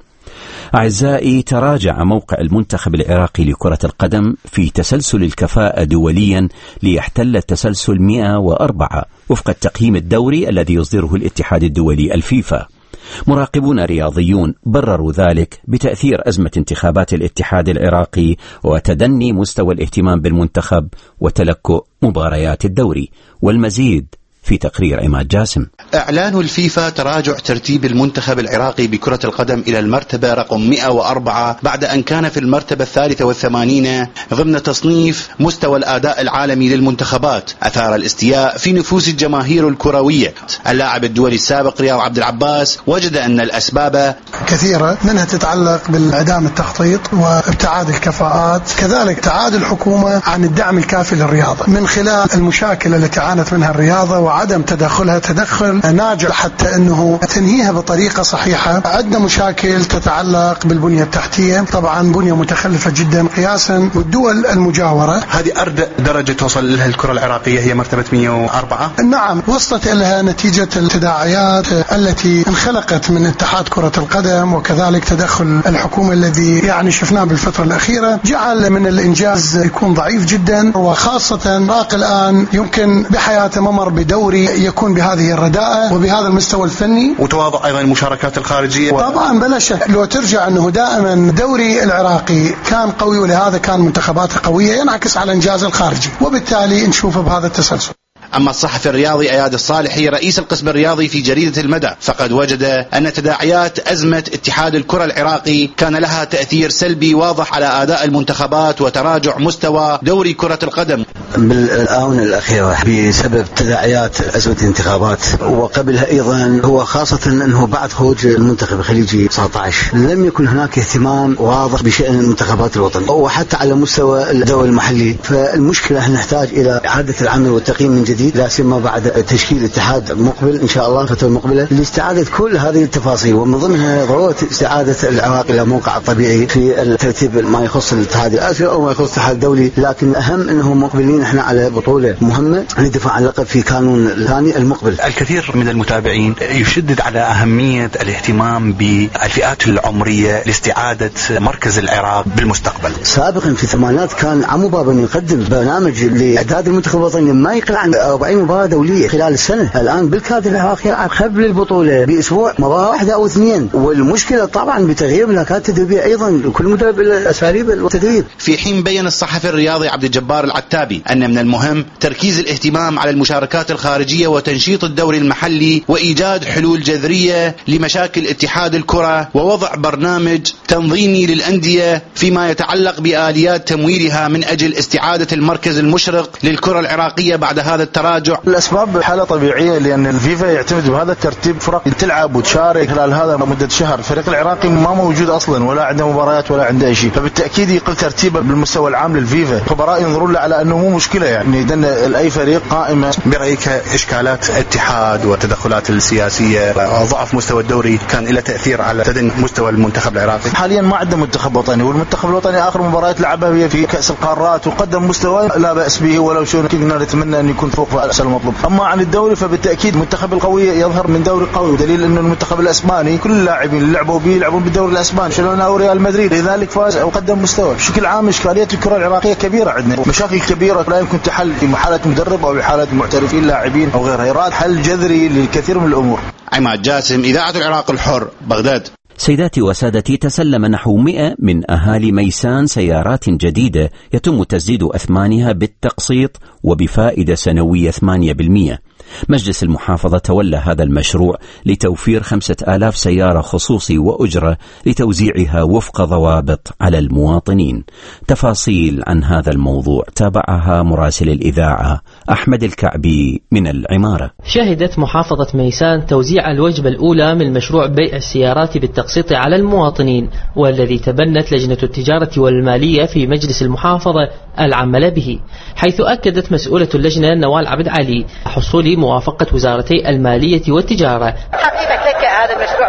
S2: أعزائي، تراجع موقع المنتخب العراقي لكرة القدم في تسلسل الكفاءة دوليا ليحتل التسلسل مئة وأربعة وفق التقييم الدوري الذي يصدره الاتحاد الدولي الفيفا. مراقبون رياضيون برروا ذلك بتأثير أزمة انتخابات الاتحاد العراقي وتدني مستوى الاهتمام بالمنتخب وتلكؤ مباريات الدوري. والمزيد في تقرير عماد جاسم.
S14: إعلان الفيفا تراجع ترتيب المنتخب العراقي بكرة القدم إلى المرتبة رقم مئة وأربعة بعد أن كان في المرتبة الثالثة والثمانين ضمن تصنيف مستوى الأداء العالمي للمنتخبات، أثار الاستياء في نفوس الجماهير الكروية. اللاعب الدولي السابق رياض عبد العباس وجد أن الأسباب
S15: كثيرة، منها تتعلق بالإعدام التخطيط وابتعاد الكفاءات، كذلك ابتعاد الحكومة عن الدعم الكافي للرياضة من خلال المشاكل التي عانت منها الرياضة وعدم تدخلها تدخل ناجح حتى أنه تنهيها بطريقة صحيحة. عندنا مشاكل تتعلق بالبنية التحتية، طبعا بنية متخلفة جدا قياسا بالدول المجاورة.
S14: هذه أردى درجة توصل لها الكرة العراقية هي مرتبة مئة وأربعة.
S15: نعم، وصلت لها نتيجة التداعيات التي انخلقت من اتحاد كرة القدم وكذلك تدخل الحكومة الذي يعني شفناه بالفترة الأخيرة جعل من الإنجاز يكون ضعيف جدا، وخاصة راق الآن يمكن بحياته ممر بدوري يكون بهذه الرداءة وبهذا المستوى الفني،
S14: وتواضع أيضا المشاركات الخارجية.
S15: طبعا بلا شك، لو ترجع أنه دائما الدوري العراقي كان قوي ولهذا كان منتخباته قوية، ينعكس على إنجاز الخارجي وبالتالي نشوفه بهذا التسلسل.
S14: أما الصحفي الرياضي أياد الصالحي رئيس القسم الرياضي في جريدة المدى فقد وجد أن تداعيات أزمة اتحاد الكرة العراقي كان لها تأثير سلبي واضح على أداء المنتخبات وتراجع مستوى دوري كرة القدم.
S16: بالآونة الأخيرة بسبب تداعيات أزمة الانتخابات، وقبلها أيضا هو خاصة أنه بعد خروج المنتخب الخليجي تسعة عشر لم يكن هناك اهتمام واضح بشأن المنتخبات الوطنية وحتى على مستوى الدوري المحلي. فالمشكلة نحتاج إلى إعادة العمل والتقييم من جديد، لا سيما بعد تشكيل اتحاد مقبل إن شاء الله الفترة المقبلة لاستعادة كل هذه التفاصيل، ومن ضمنها ضرورة استعادة العراق إلى موقع الطبيعي في الترتيب ما يخص الاتحاد الآسيوي أو ما يخص الاتحاد الدولي. لكن أهم أنه مقبلين احنا على بطولة مهمة للدفاع عن اللقب في كانون الثاني المقبل.
S14: الكثير من المتابعين يشدد على أهمية الاهتمام بالفئات العمرية لاستعادة مركز العراق بالمستقبل.
S16: سابقا في الثمانينات كان عمو بابا يقدم برنامج لإعداد المنتخب الوطني ما يقل عن أربعين مباراة دولية خلال السنة. الآن بالكاد العراقي يلعب قبل البطولة بأسبوع مباراة واحدة أو اثنين، والمشكلة طبعا بتغيير ملاكات تدريبية أيضا كل مدرب الأساليب التدريب.
S14: في حين بين الصحفي الرياضي عبد الجبار العتابي أن من المهم تركيز الاهتمام على المشاركات الخارجية وتنشيط الدوري المحلي وإيجاد حلول جذرية لمشاكل اتحاد الكرة ووضع برنامج تنظيمي للأندية فيما يتعلق بآليات تمويلها من أجل استعادة المركز المشرق للكرة العراقية بعد هذا التراجع.
S17: الأسباب حالة طبيعية، لأن الفيفا يعتمد بهذا الترتيب فرق تلعب وتشارك خلال هذا مدة شهر. الفريق العراقي ما موجود أصلا ولا عنده مباريات ولا عنده أي شيء، فبالتأكيد يقل ترتيبه بالمستوى العام للفيفا. خبراء ينظرون له على أنه مو مشكلة، يعني لأن أي فريق قائمة.
S14: برأيك إشكالات اتحاد والتدخلات السياسية وضعف مستوى الدوري كان له تأثير على تدني مستوى المنتخب العراقي؟
S17: حاليا ما عنده منتخب وطني، والمنتخب الوطني آخر مباريات لعبها هي في كأس القارات وقدم مستوى لا بأس به، ولو شو كنا نتمنى أن يكون فوق الأسئلة المطلوب. أما عن الدوري فبالتأكيد المنتخب القوي يظهر من دوري قوي، ودليل أنه المنتخب الأسباني كل اللاعبين اللي لعبوا به يلعبون بالدوري الأسباني، برشلونة أو ريال مدريد، لذلك فاز وقدم مستوى. بشكل عام إشكالية الكرة العراقية كبيرة، عندنا مشاكل كبيرة لا يمكن تحل في حالة مدرب أو بحالة محترفين لاعبين أو غيرها. يراد حل جذري للكثير من الأمور.
S14: عماد جاسم، إذاعة العراق الحر، بغداد.
S2: سيداتي وسادتي، تسلم نحو مئة من أهالي ميسان سيارات جديدة يتم تسديد أثمانها بالتقسيط وبفائدة سنوية ثمانية بالمئة. مجلس المحافظة تولى هذا المشروع لتوفير خمسة آلاف سيارة خصوصي وأجرة لتوزيعها وفق ضوابط على المواطنين. تفاصيل عن هذا الموضوع تابعها مراسل الإذاعة أحمد الكعبي من العمارة.
S18: شهدت محافظة ميسان توزيع الوجبة الأولى من مشروع بيع السيارات بالتقسيط على المواطنين، والذي تبنت لجنة التجارة والمالية في مجلس المحافظة العمل به، حيث أكدت مسؤولة اللجنة نوال عبد علي حصول موافقة وزارتي المالية والتجارة.
S20: حقيقة لك هذا المشروع فترة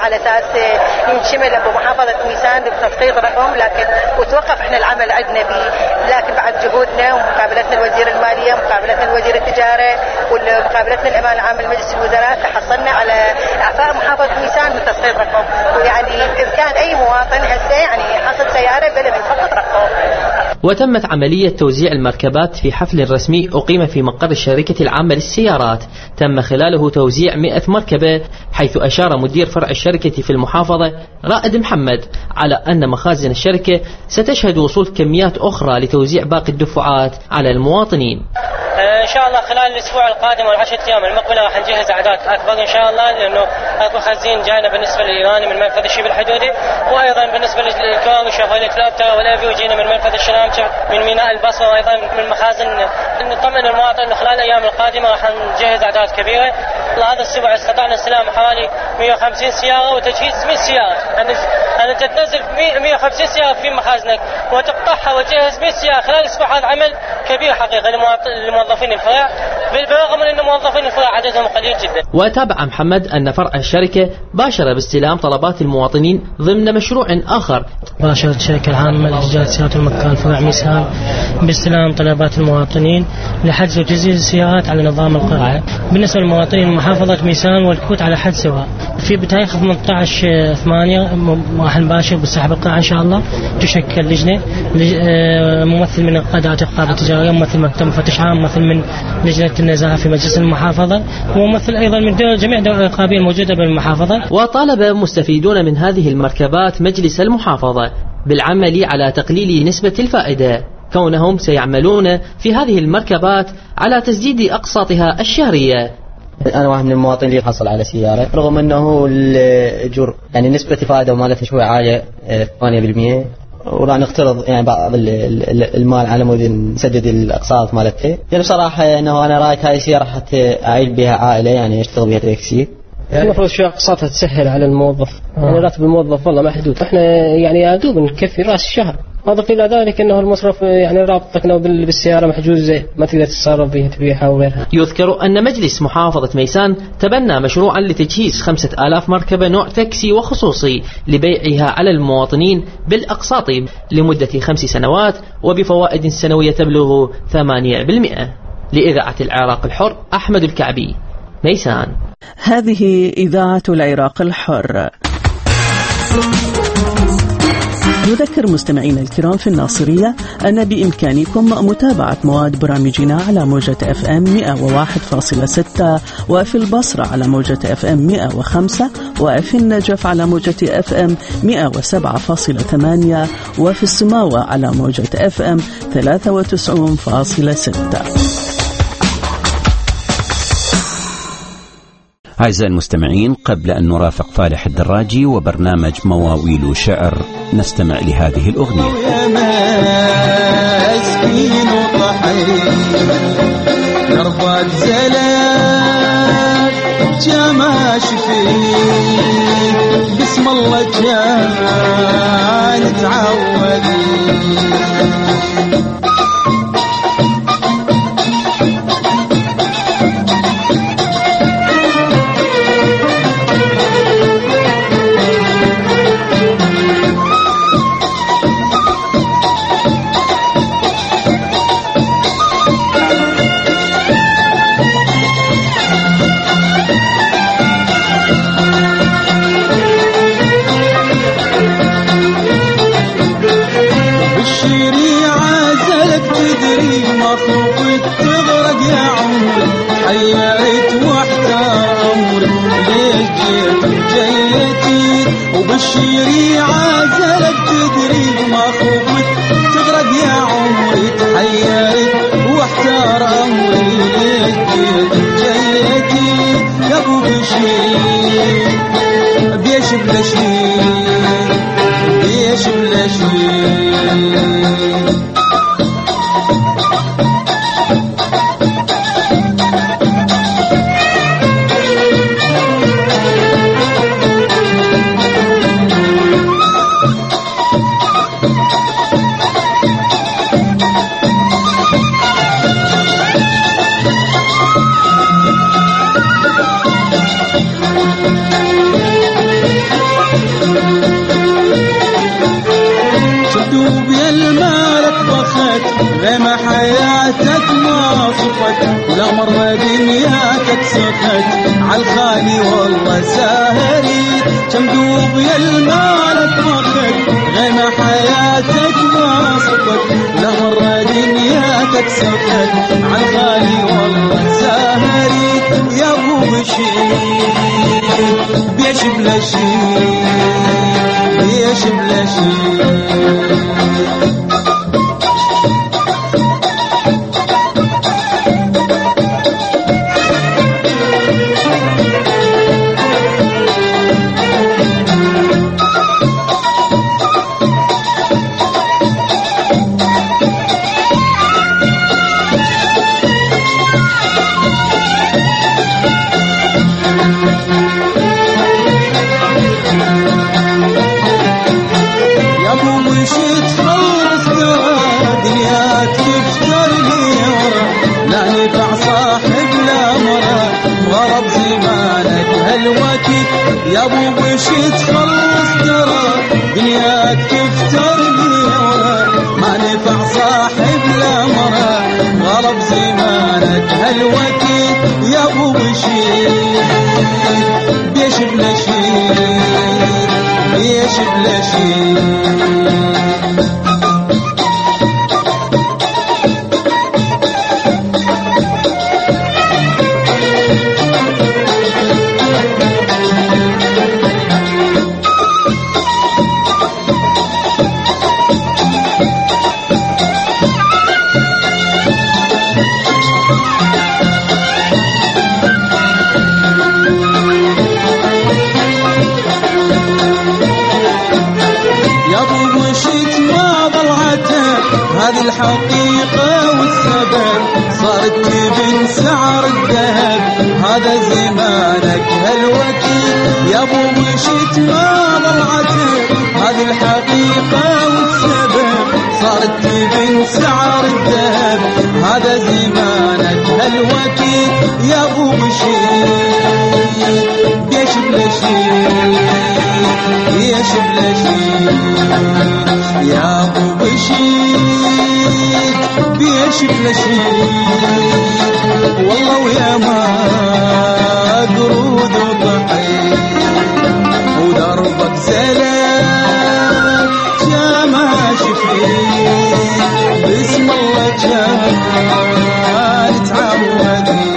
S4: على اساس ينشمل بمحافظه ميسان بتسقيط رقم، لكن وتوقف احنا العمل عندنا به، لكن بعد جهودنا ومقابلتنا الوزير الماليه، مقابلتنا الوزير التجاره، ومقابلتنا الامين العام لمجلس الوزراء، تحصلنا على اعفاء محافظه ميسان من تسقيط رقم. ويعني اذا كان اي مواطن هسه يعني حصل سياره بلا من فقط رقم.
S18: وتمت عملية توزيع المركبات في حفل رسمي أقيم في مقر الشركة العامة للسيارات، تم خلاله توزيع مئة مركبة، حيث أشار مدير فرع الشركة في المحافظة رائد محمد على أن مخازن الشركة ستشهد وصول كميات أخرى لتوزيع باقي الدفعات على المواطنين.
S19: ان شاء الله خلال الاسبوع القادم والعشرة ايام المقبله راح نجهز اعداد اكبر ان شاء الله، لانه اكو خزين جانا بالنسبه للايراني من منفذ الشبه الحدودي، وايضا بالنسبه للكوان وشافوليه كلابتا والافيو جينا من منفذ الشرامشه من ميناء البصره، وايضا من مخازن. نطمن المواطن انه خلال الايام القادمه راح نجهز اعداد كبيره. هذا الاسبوع استطعنا استلام حوالي مئة وخمسين سياره وتجهيز مئة سياره. أن تنزل مئة وخمسين سياره في مخازنك وتقطعها وتجهز مئة سياره خلال الاسبوع، هذا عمل كبير حقيقه لموظفين الفرع، بالرغم من ان موظفين الفرع عددهم قليل جدا.
S18: وتابع محمد ان فرع الشركه باشر باستلام طلبات المواطنين ضمن مشروع اخر.
S20: باشرت الشركه العامه لتجاره سيارات المكان فرع ميسان باستلام طلبات المواطنين لحجز وتجهيز السيارات على نظام القرعه. بالنسبه للمواطنين محافظه ميسان والكوت على حد سواء. في بتاريخ ثمانية عشر ثمانية راح نباشر بالسحب القرعه ان شاء الله. تشكل لجنه ممثل من قادات الرقابه التجاريه، ممثل مكتب مفتش عام، ممثل من لجنه النزاهه في مجلس المحافظه، وممثل ايضا من دول جميع الدول الرقابيه الموجوده بالمحافظه.
S18: وطالب مستفيدون من هذه المركبات مجلس المحافظه بالعمل على تقليل نسبه الفائده، كونهم سيعملون في هذه المركبات على تسديد اقساطها الشهريه.
S21: أنا واحد من المواطنين اللي حصل على سيارة، رغم أنه الأجور يعني نسبة الفائدة مالتها شوي عالية ثمانية بالمئة، وراح نقترض يعني بعض المال على مود نسدد الأقساط مالتها. يعني بصراحة أنه أنا رايك هاي السيارة حتى أعيل بها عائلة، يعني أشتغل بها تاكسي.
S20: يعني المفروض شوية أقساطها تسهل على الموظف، آه. يعني راتب الموظف والله محدود، احنا يعني يا دوب نكفي راس الشهر. أضف إلى ذلك أنه المصرف يعني رابطك بالسيارة محجوزة، ما تقدر تتصرف فيها تبيعها وغيرها.
S18: يذكر أن مجلس محافظة ميسان تبنى مشروعا لتجهيز خمسة آلاف مركبة نوع تاكسي وخصوصي لبيعها على المواطنين بالأقساط لمدة خمس سنوات وبفوائد سنوية تبلغ ثمانية بالمئة. لإذاعة العراق الحر، أحمد الكعبي، ميسان.
S12: هذه إذاعة العراق الحر. نذكر مستمعينا الكرام في الناصرية أن بإمكانكم متابعة مواد برامجنا على موجة أف أم مئة وواحد فاصلة ستة، وفي البصرة على موجة أف أم مئة وخمسة، وفي النجف على موجة أف أم مئة وسبعة فاصلة ثمانية، وفي السماوة على موجة أف أم ثلاثة وتسعين فاصلة ستة.
S2: أعزائي المستمعين، قبل أن نرافق فالح الدراجي وبرنامج مواويل شعر نستمع لهذه الأغنية.
S3: مسكين وطحين دربات زلال جماش فيه بسم الله جان تعودين. وبالشيري عازلك تدري ما خوفك تغرق يا عمري، تحيرت واحتار امري ليك جيتي يا ابو بشير بيش بلا شيء بيش بلا شيء. حياتك ما صفت ولا مرة دنياك سخت عالخالي والله ساهري كم دوب يا المالك مخت غنى حياتك ما صفت ولا مرة دنياك سخت عالخالي والله ساهري يا ابو بشير بيش بلا شيء بيش بلا شيء يا ابو وش تخلص ترى دنياك تفتر لي ورا ما نفع صاحب لا مرا غرب زمانك هالوقت يا ابو بشير بيش بلا شيء بيش بلا شيء هذه الحقيقة والسبب صارت تبن سعر الذهب هذا زمانك هالوقت يا ابو مشيت ما ضلعتك هذه الحقيقة والسبب صارت تبن سعر الذهب هذا زمانك هالوقت يا ابو مشيت بيش بلا شيء بيش بلا شيء يا ابو بشير بيش بلا شيء والله ويا ما قرود وضحي ودربك زلال جامع شفيت باسم الله جمال تعودي.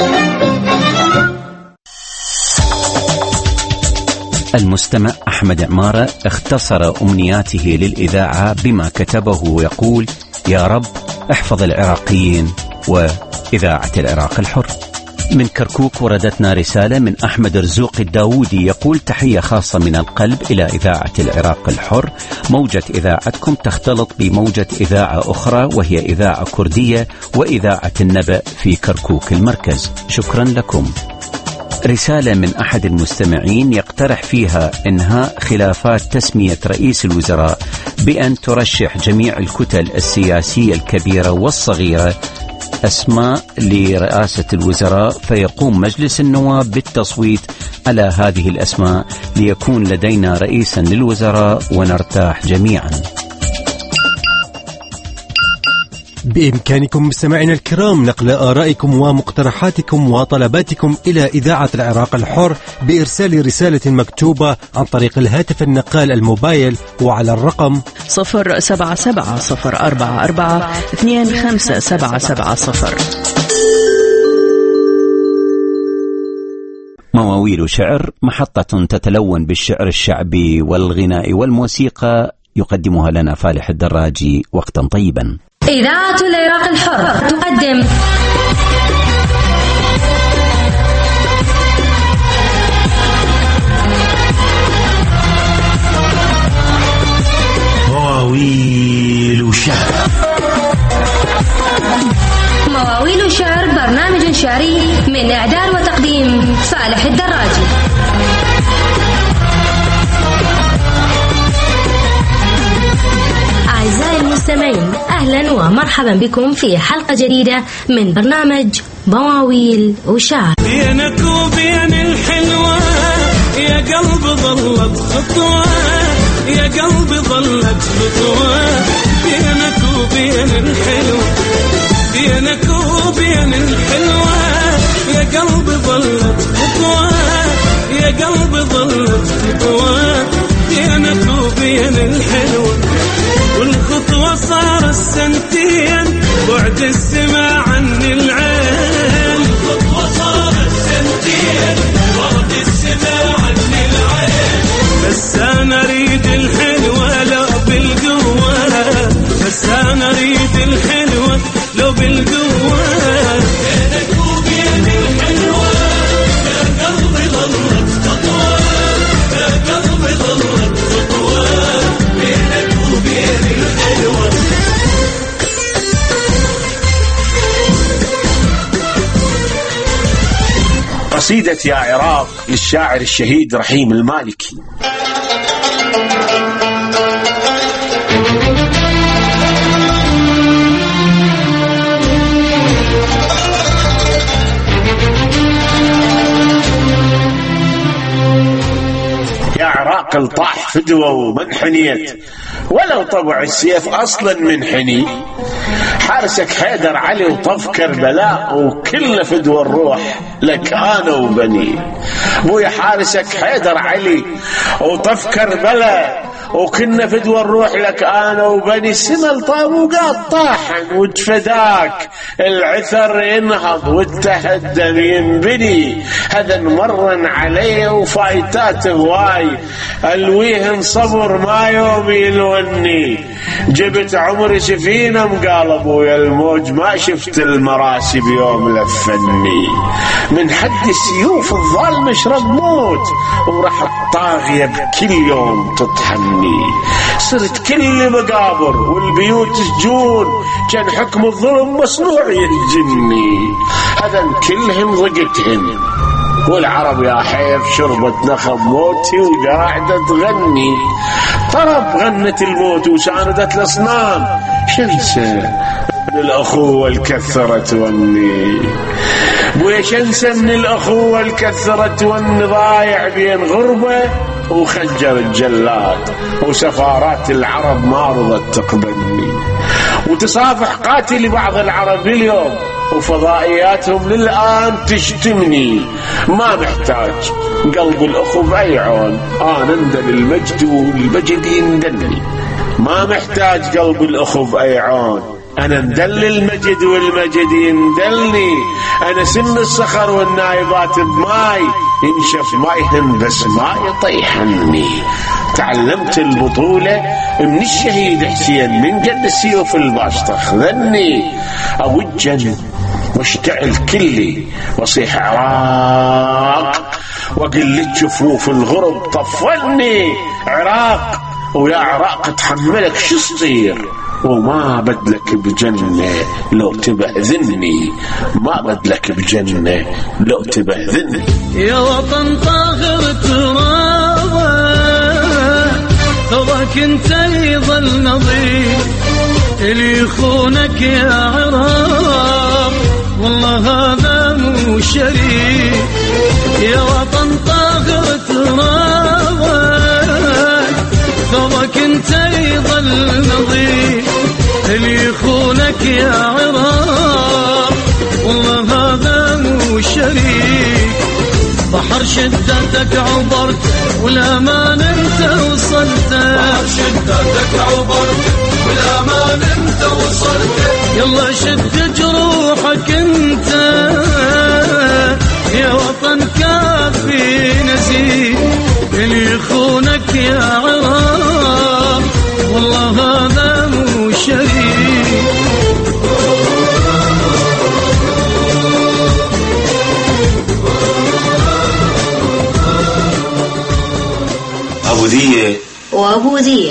S2: المستمع أحمد عمارة اختصر أمنياته للإذاعة بما كتبه ويقول: يا رب احفظ العراقيين وإذاعة العراق الحر. من كركوك وردتنا رسالة من أحمد رزوق الداودي يقول: تحية خاصة من القلب إلى إذاعة العراق الحر. موجة إذاعتكم تختلط بموجة إذاعة أخرى وهي إذاعة كردية وإذاعة النبأ في كركوك المركز. شكرا لكم. رسالة من أحد المستمعين يقترح فيها إنهاء خلافات تسمية رئيس الوزراء بأن ترشح جميع الكتل السياسية الكبيرة والصغيرة أسماء لرئاسة الوزراء، فيقوم مجلس النواب بالتصويت على هذه الأسماء ليكون لدينا رئيسا للوزراء ونرتاح جميعا.
S1: بإمكانكم مستمعينا الكرام نقل آرائكم ومقترحاتكم وطلباتكم إلى إذاعة العراق الحر بإرسال رسالة مكتوبة عن طريق الهاتف النقال الموبايل وعلى الرقم
S12: صفر سبعة سبعة صفر أربعة أربعة اثنين خمسة سبعة سبعة صفر.
S2: مواويل شعر، محطة تتلون بالشعر الشعبي والغناء والموسيقى، يقدمها لنا فالح الدراجي. وقتا طيبا.
S5: إذاعة العراق الحر تقدم
S26: مواويل شعر.
S5: مواويل شعر برنامج شعري من إعداد وتقديم فالح الدراجي. أعزائي المستمعين، أهلا ومرحبا بكم في حلقة جديدة من برنامج مواويل وشعر.
S3: بينك وبين الحلوة يا قلب ظلت خطوة، يا قلب ظلت خطوة، بينك وبين الحلوة، قلبي ظلت خطوة يا قلبي ظلت خطوة بينك وبين الحلوة والخطوة صار السنتين بعد السماء عن العين الخطوة صار السنتين بعد السماء عن العين بس أنا أريد الحلوة لو بالقوة بس أنا أريد الحلوة لو بالقوة بينك وبين الحلوة يا قلبي ظلت خطوة يا قلبي ظلت خطوة بينك وبين الحلوة.
S6: قصيدة يا عراق للشاعر الشهيد رحيم المالكي. يا عراق الطاح فدوة ومنحنيت ولو طبع السيف أصلا منحني حارسك حيدر علي وطف كربلاء وكل فدوة الروح لك أنا وبني بويا حارسك حيدر علي وطف كربلاء وكنا فدوى الروح لك أنا وبني السما الطابوقات طاحن وتفداك العثر ينهض والتهدم ينبني هذا مرن عليه وفايتات هواي الويهن صبر ما يوم يلوني جبت عمري سفينة مقالب ويا الموج ما شفت المراسي بيوم لفني من حد السيوف الظال مشرب موت وراح الطاغية بكل يوم تطحني صرت كل مقابر والبيوت سجون كان حكم الظلم مصنوع يهجني هذا كلهم ضقتهم والعرب يا حيف شربت نخب موتي وقاعدة تغني طرب غنت الموت وساندت الأصنام شمسة من الأخوة الكثرة توني بويا شمسة من الأخوة الكثرة توني ضايع بين غربة وخنجر الجلاد وسفارات العرب ما رضت تقبلني وتصافح قاتل بعض العرب اليوم وفضائياتهم للآن تشتمني ما محتاج قلب الأخو بأي عون أنا اندل المجد والمجد يندلني ما محتاج قلب الأخو بأي عون أنا ندل المجد والمجد يندلني أنا سن الصخر والنايبات بماي ينشف مايهن بس ما يطيحني تعلمت البطولة من الشهيد حسين من قد السيوف الباشطة خذني أوجن واشتعل كلي وصيح عراق وقل جفوف الغرب طفلني عراق ويا عراق تحملك شو صير وما بدلك بجنة لو تبأذني ما بدلك بجنة لو تبأذني
S3: يا وطن طاهر ترابه تراك انت يظل نظيف اللي يخونك يا عراق والله هذا مو شريك يا وطن طاهر ترابه تراك انت يظل نظيف اللي يخونك يا عراق والله هذا مو شريك بحر شدتك عبرت والامان انت وصلت بحر شدتك عبرت والامان انت وصلت يلا شد جروحك انت يا وطن كافي نزيد اللي يخونك يا عراق والله هذا مو شريك
S6: أبو ذية
S5: وأبو ذية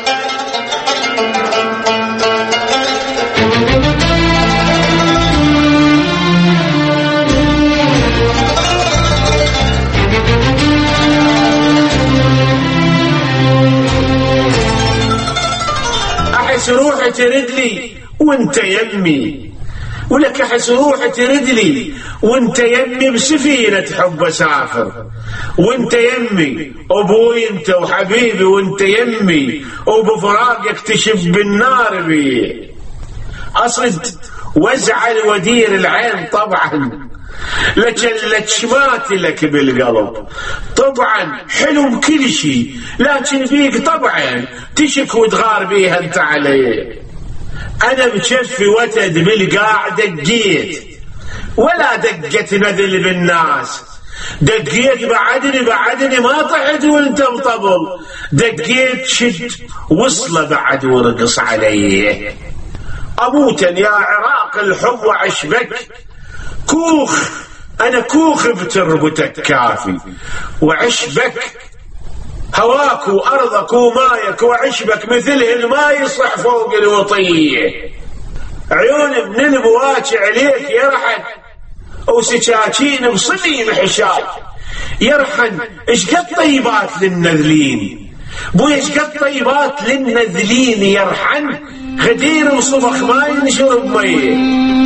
S6: أحس روحي ترد لي وانت يمي ولك أحس روحي ترد لي وانت يمي بسفينة حب أسافر وانت يمي أبوي انت وحبيبي وانت يمي وبفراقك تشب بالنار بي أصد وازعل ودير العين طبعا لجلت شمات لك بالقلب. طبعا حلو كل شيء، لكن فيك طبعا تشك وتغار بيها انت عليه. انا بشفي وتد بالقاع دقيت، ولا دقت نذل بالناس، دقيت بعدني بعدني ما طحت وانت مطبل، دقيت شد وصله بعد ورقص عليه. اموتا يا عراق الحب وعشبك، كوخ انا كوخ بتربتك كافي، وعشبك هواك وارضك ومايك، وعشبك مثل الماء يصح فوق الوطيه. عيون من البواكي عليك يرحن، وسكاكين بصلي الحشاي يرحن. ايش قد طيبات للنذلين بوي، ايش قد طيبات للنذلين يرحن. غدير وصبخ ما ينشرب ميه.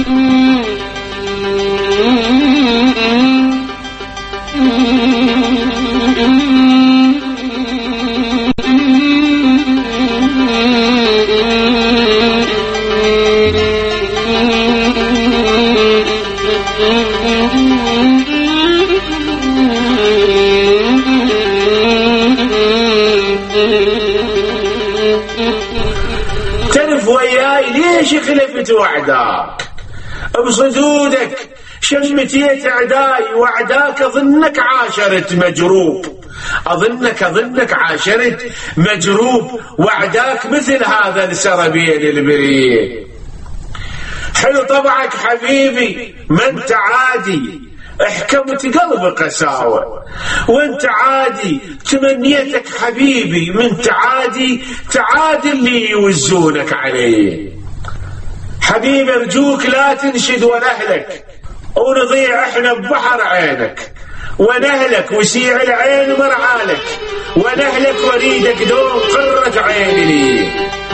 S6: تعرف وياي ليش خلفت وعداك بصدودك، شمتيت عداي وعداك. اظنك عاشرت مجروب، اظنك اظنك عاشرت مجروب، وعداك مثل هذا السربين البريء. حلو طبعك حبيبي ما انت عادي، احكمت قلبك قساوة وانت عادي. تمنيتك حبيبي من تعادي، تعادي اللي يوزونك عليه. حبيبي ارجوك لا تنشد ونهلك، ونضيع احنا ببحر عينك، ونهلك وسيع العين مرعالك، ونهلك وريدك دوم قرة عيني لي.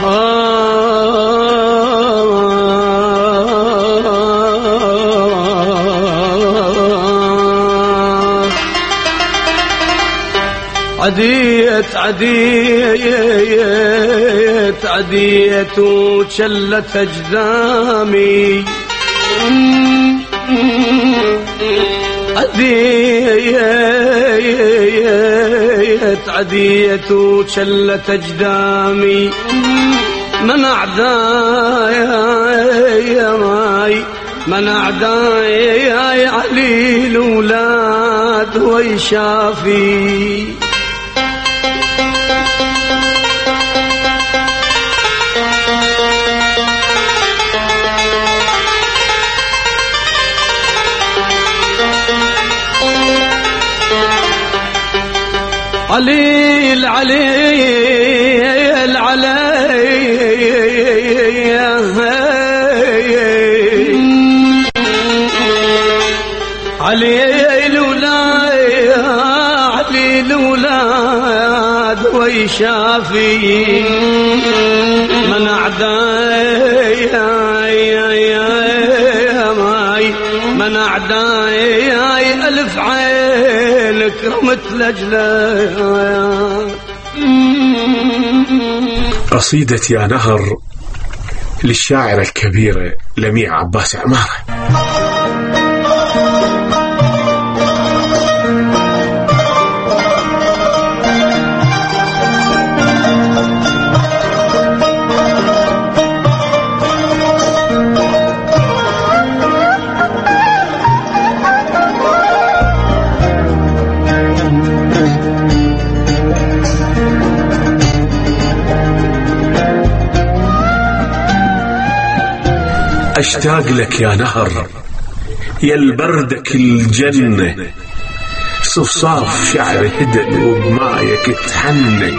S3: عديت عديت عديت وشلت أجدامي، عديت عديت وشلت أجدامي. من أعداي من أعداي علي الأولاد ويشافي. علي العلي العلي علي الولاد علي الولاد ويشافي. من أعداي من أعداي ألف عين كرمت لجلك.
S6: قصيدة يا نهر للشاعرة الكبيرة لميع عباس عمارة. أشتاق لك يا نهر يا البردك الجنة، صفصاف شعر هدل وبمايك تحنى.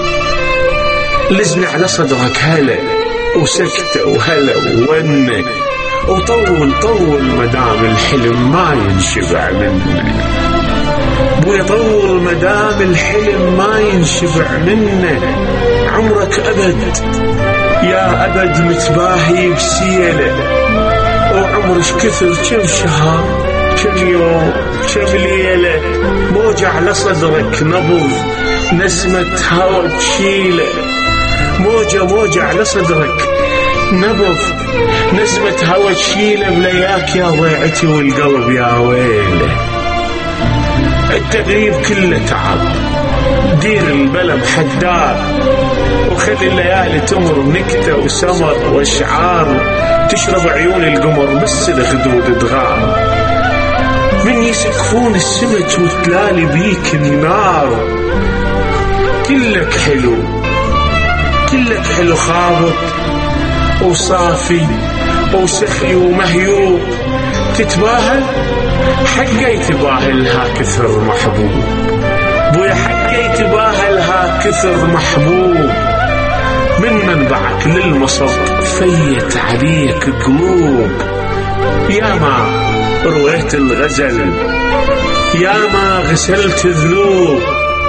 S6: لزني على صدرك هلا وسكتة وهلا وونة، وطول طول مدام الحلم ما ينشبع منه. بوي طول مدام الحلم ما ينشبع منه. عمرك أبد يا أبد متباهي بسيلة، وعمرش كثر كم شهر كم يوم كم ليلة. موجة على صدرك نبض نسمة هوا تشيله، موجة موجة على صدرك نبض نسمة هوا تشيله بلياك يا ضيعتي والقلب يا ويله. التغريب كله تعب، دير البلم حدار وخلي الليالي تمر بنكتة وسمر واشعار، تشرب عيون القمر بس الخدود تغار، من يسقفون السمك وتلالي بيك النار. كلك حلو كلك حلو خابط وصافي وسخي ومهيوب، تتباهل حقا يتباهل ها كثر محبوب، بويا حقا يتباهل ها كثر محبوب. من منبعك للمصب فيت عليك قلوب، يا ما رويت الغزل يا ما غسلت ذنوب،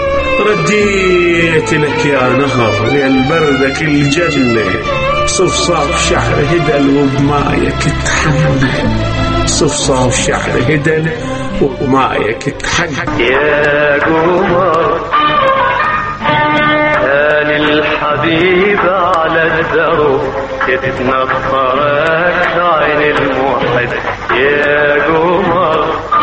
S6: رديت لك يا نهر يا البردك الجنة، صفصاف شعر هدل وبمايك تحنى، صفصاف شعر هدل وبمايك تحنى.
S3: يا قمر كان الحبيب على الدرب تتنطرك عين الموحد. يا قمر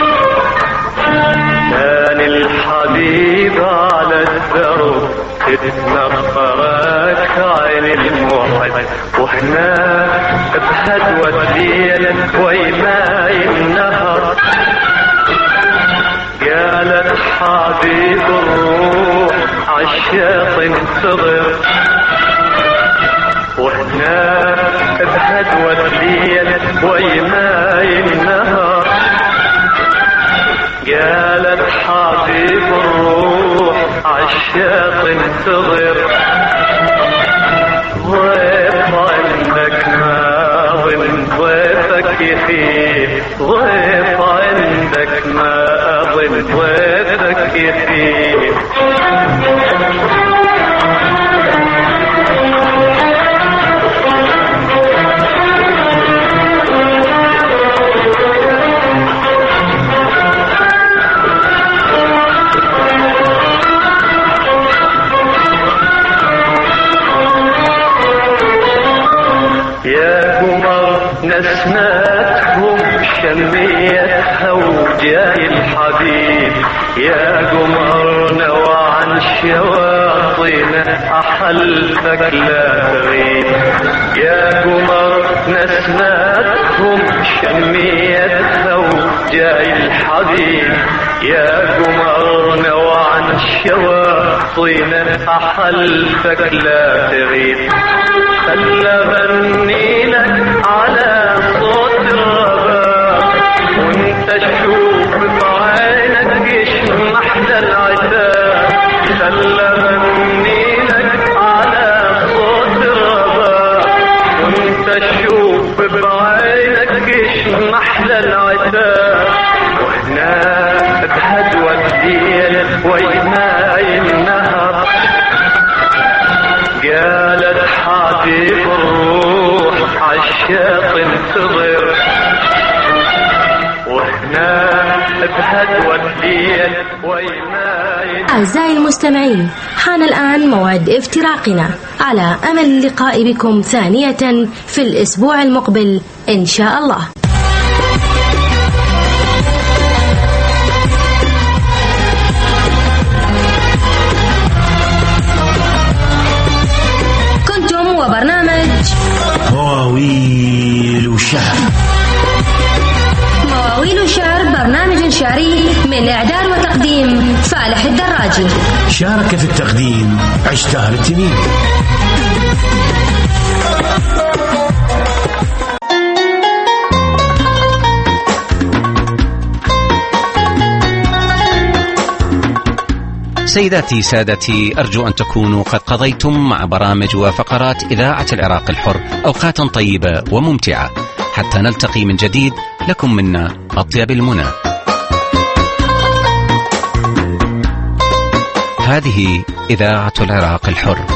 S3: كان الحبيب على الدرب تتنطرك عين الموحد، واحنا بهدوة الليل ويماي النهر قالت حبيب الروح عالشاط انتظر، واحنا بهدوة الليل ويماي النهر قالت حبيب الروح عالشاط انتظر. ضيف عندك ما ظن ضيفك يخيف، ضيف عندك ما أظن ضيفك يخيف. نسمتهم شميتها وجاي الحبيب، يا قمر نوى عن شواطئنا أحلفك لا تغيب. يا قمر نسمتهم شميتها وجاي الحبيب، يا قمر نوى عن شواطئنا أحلفك لا تغيب. خلى غني لك على صوت الرباب وانت تشوف بعينك ايش محلى العتاب. خلى غني لك على صوت الرباب وانت تشوف بعينك ايش محلى العتاب. واحنا بهدوة الليل ويماي النهر قالت حبيب الروح عالشاط انتظر، واحنا بهدوة الليل ويماي.
S5: أعزائي المستمعين، حان الآن موعد افتراقنا، على أمل اللقاء بكم ثانية في الأسبوع المقبل إن شاء الله. وبرنامج
S26: مواويل وشعر.
S5: مواويل وشعر برنامج شعري من إعداد وتقديم فالح الدراجي.
S26: شارك في التقديم عشتار التميمي.
S2: سيداتي سادتي، أرجو أن تكونوا قد قضيتم مع برامج وفقرات إذاعة العراق الحر أوقاتا طيبة وممتعة، حتى نلتقي من جديد. لكم منا أطيب المنى. هذه إذاعة العراق الحر.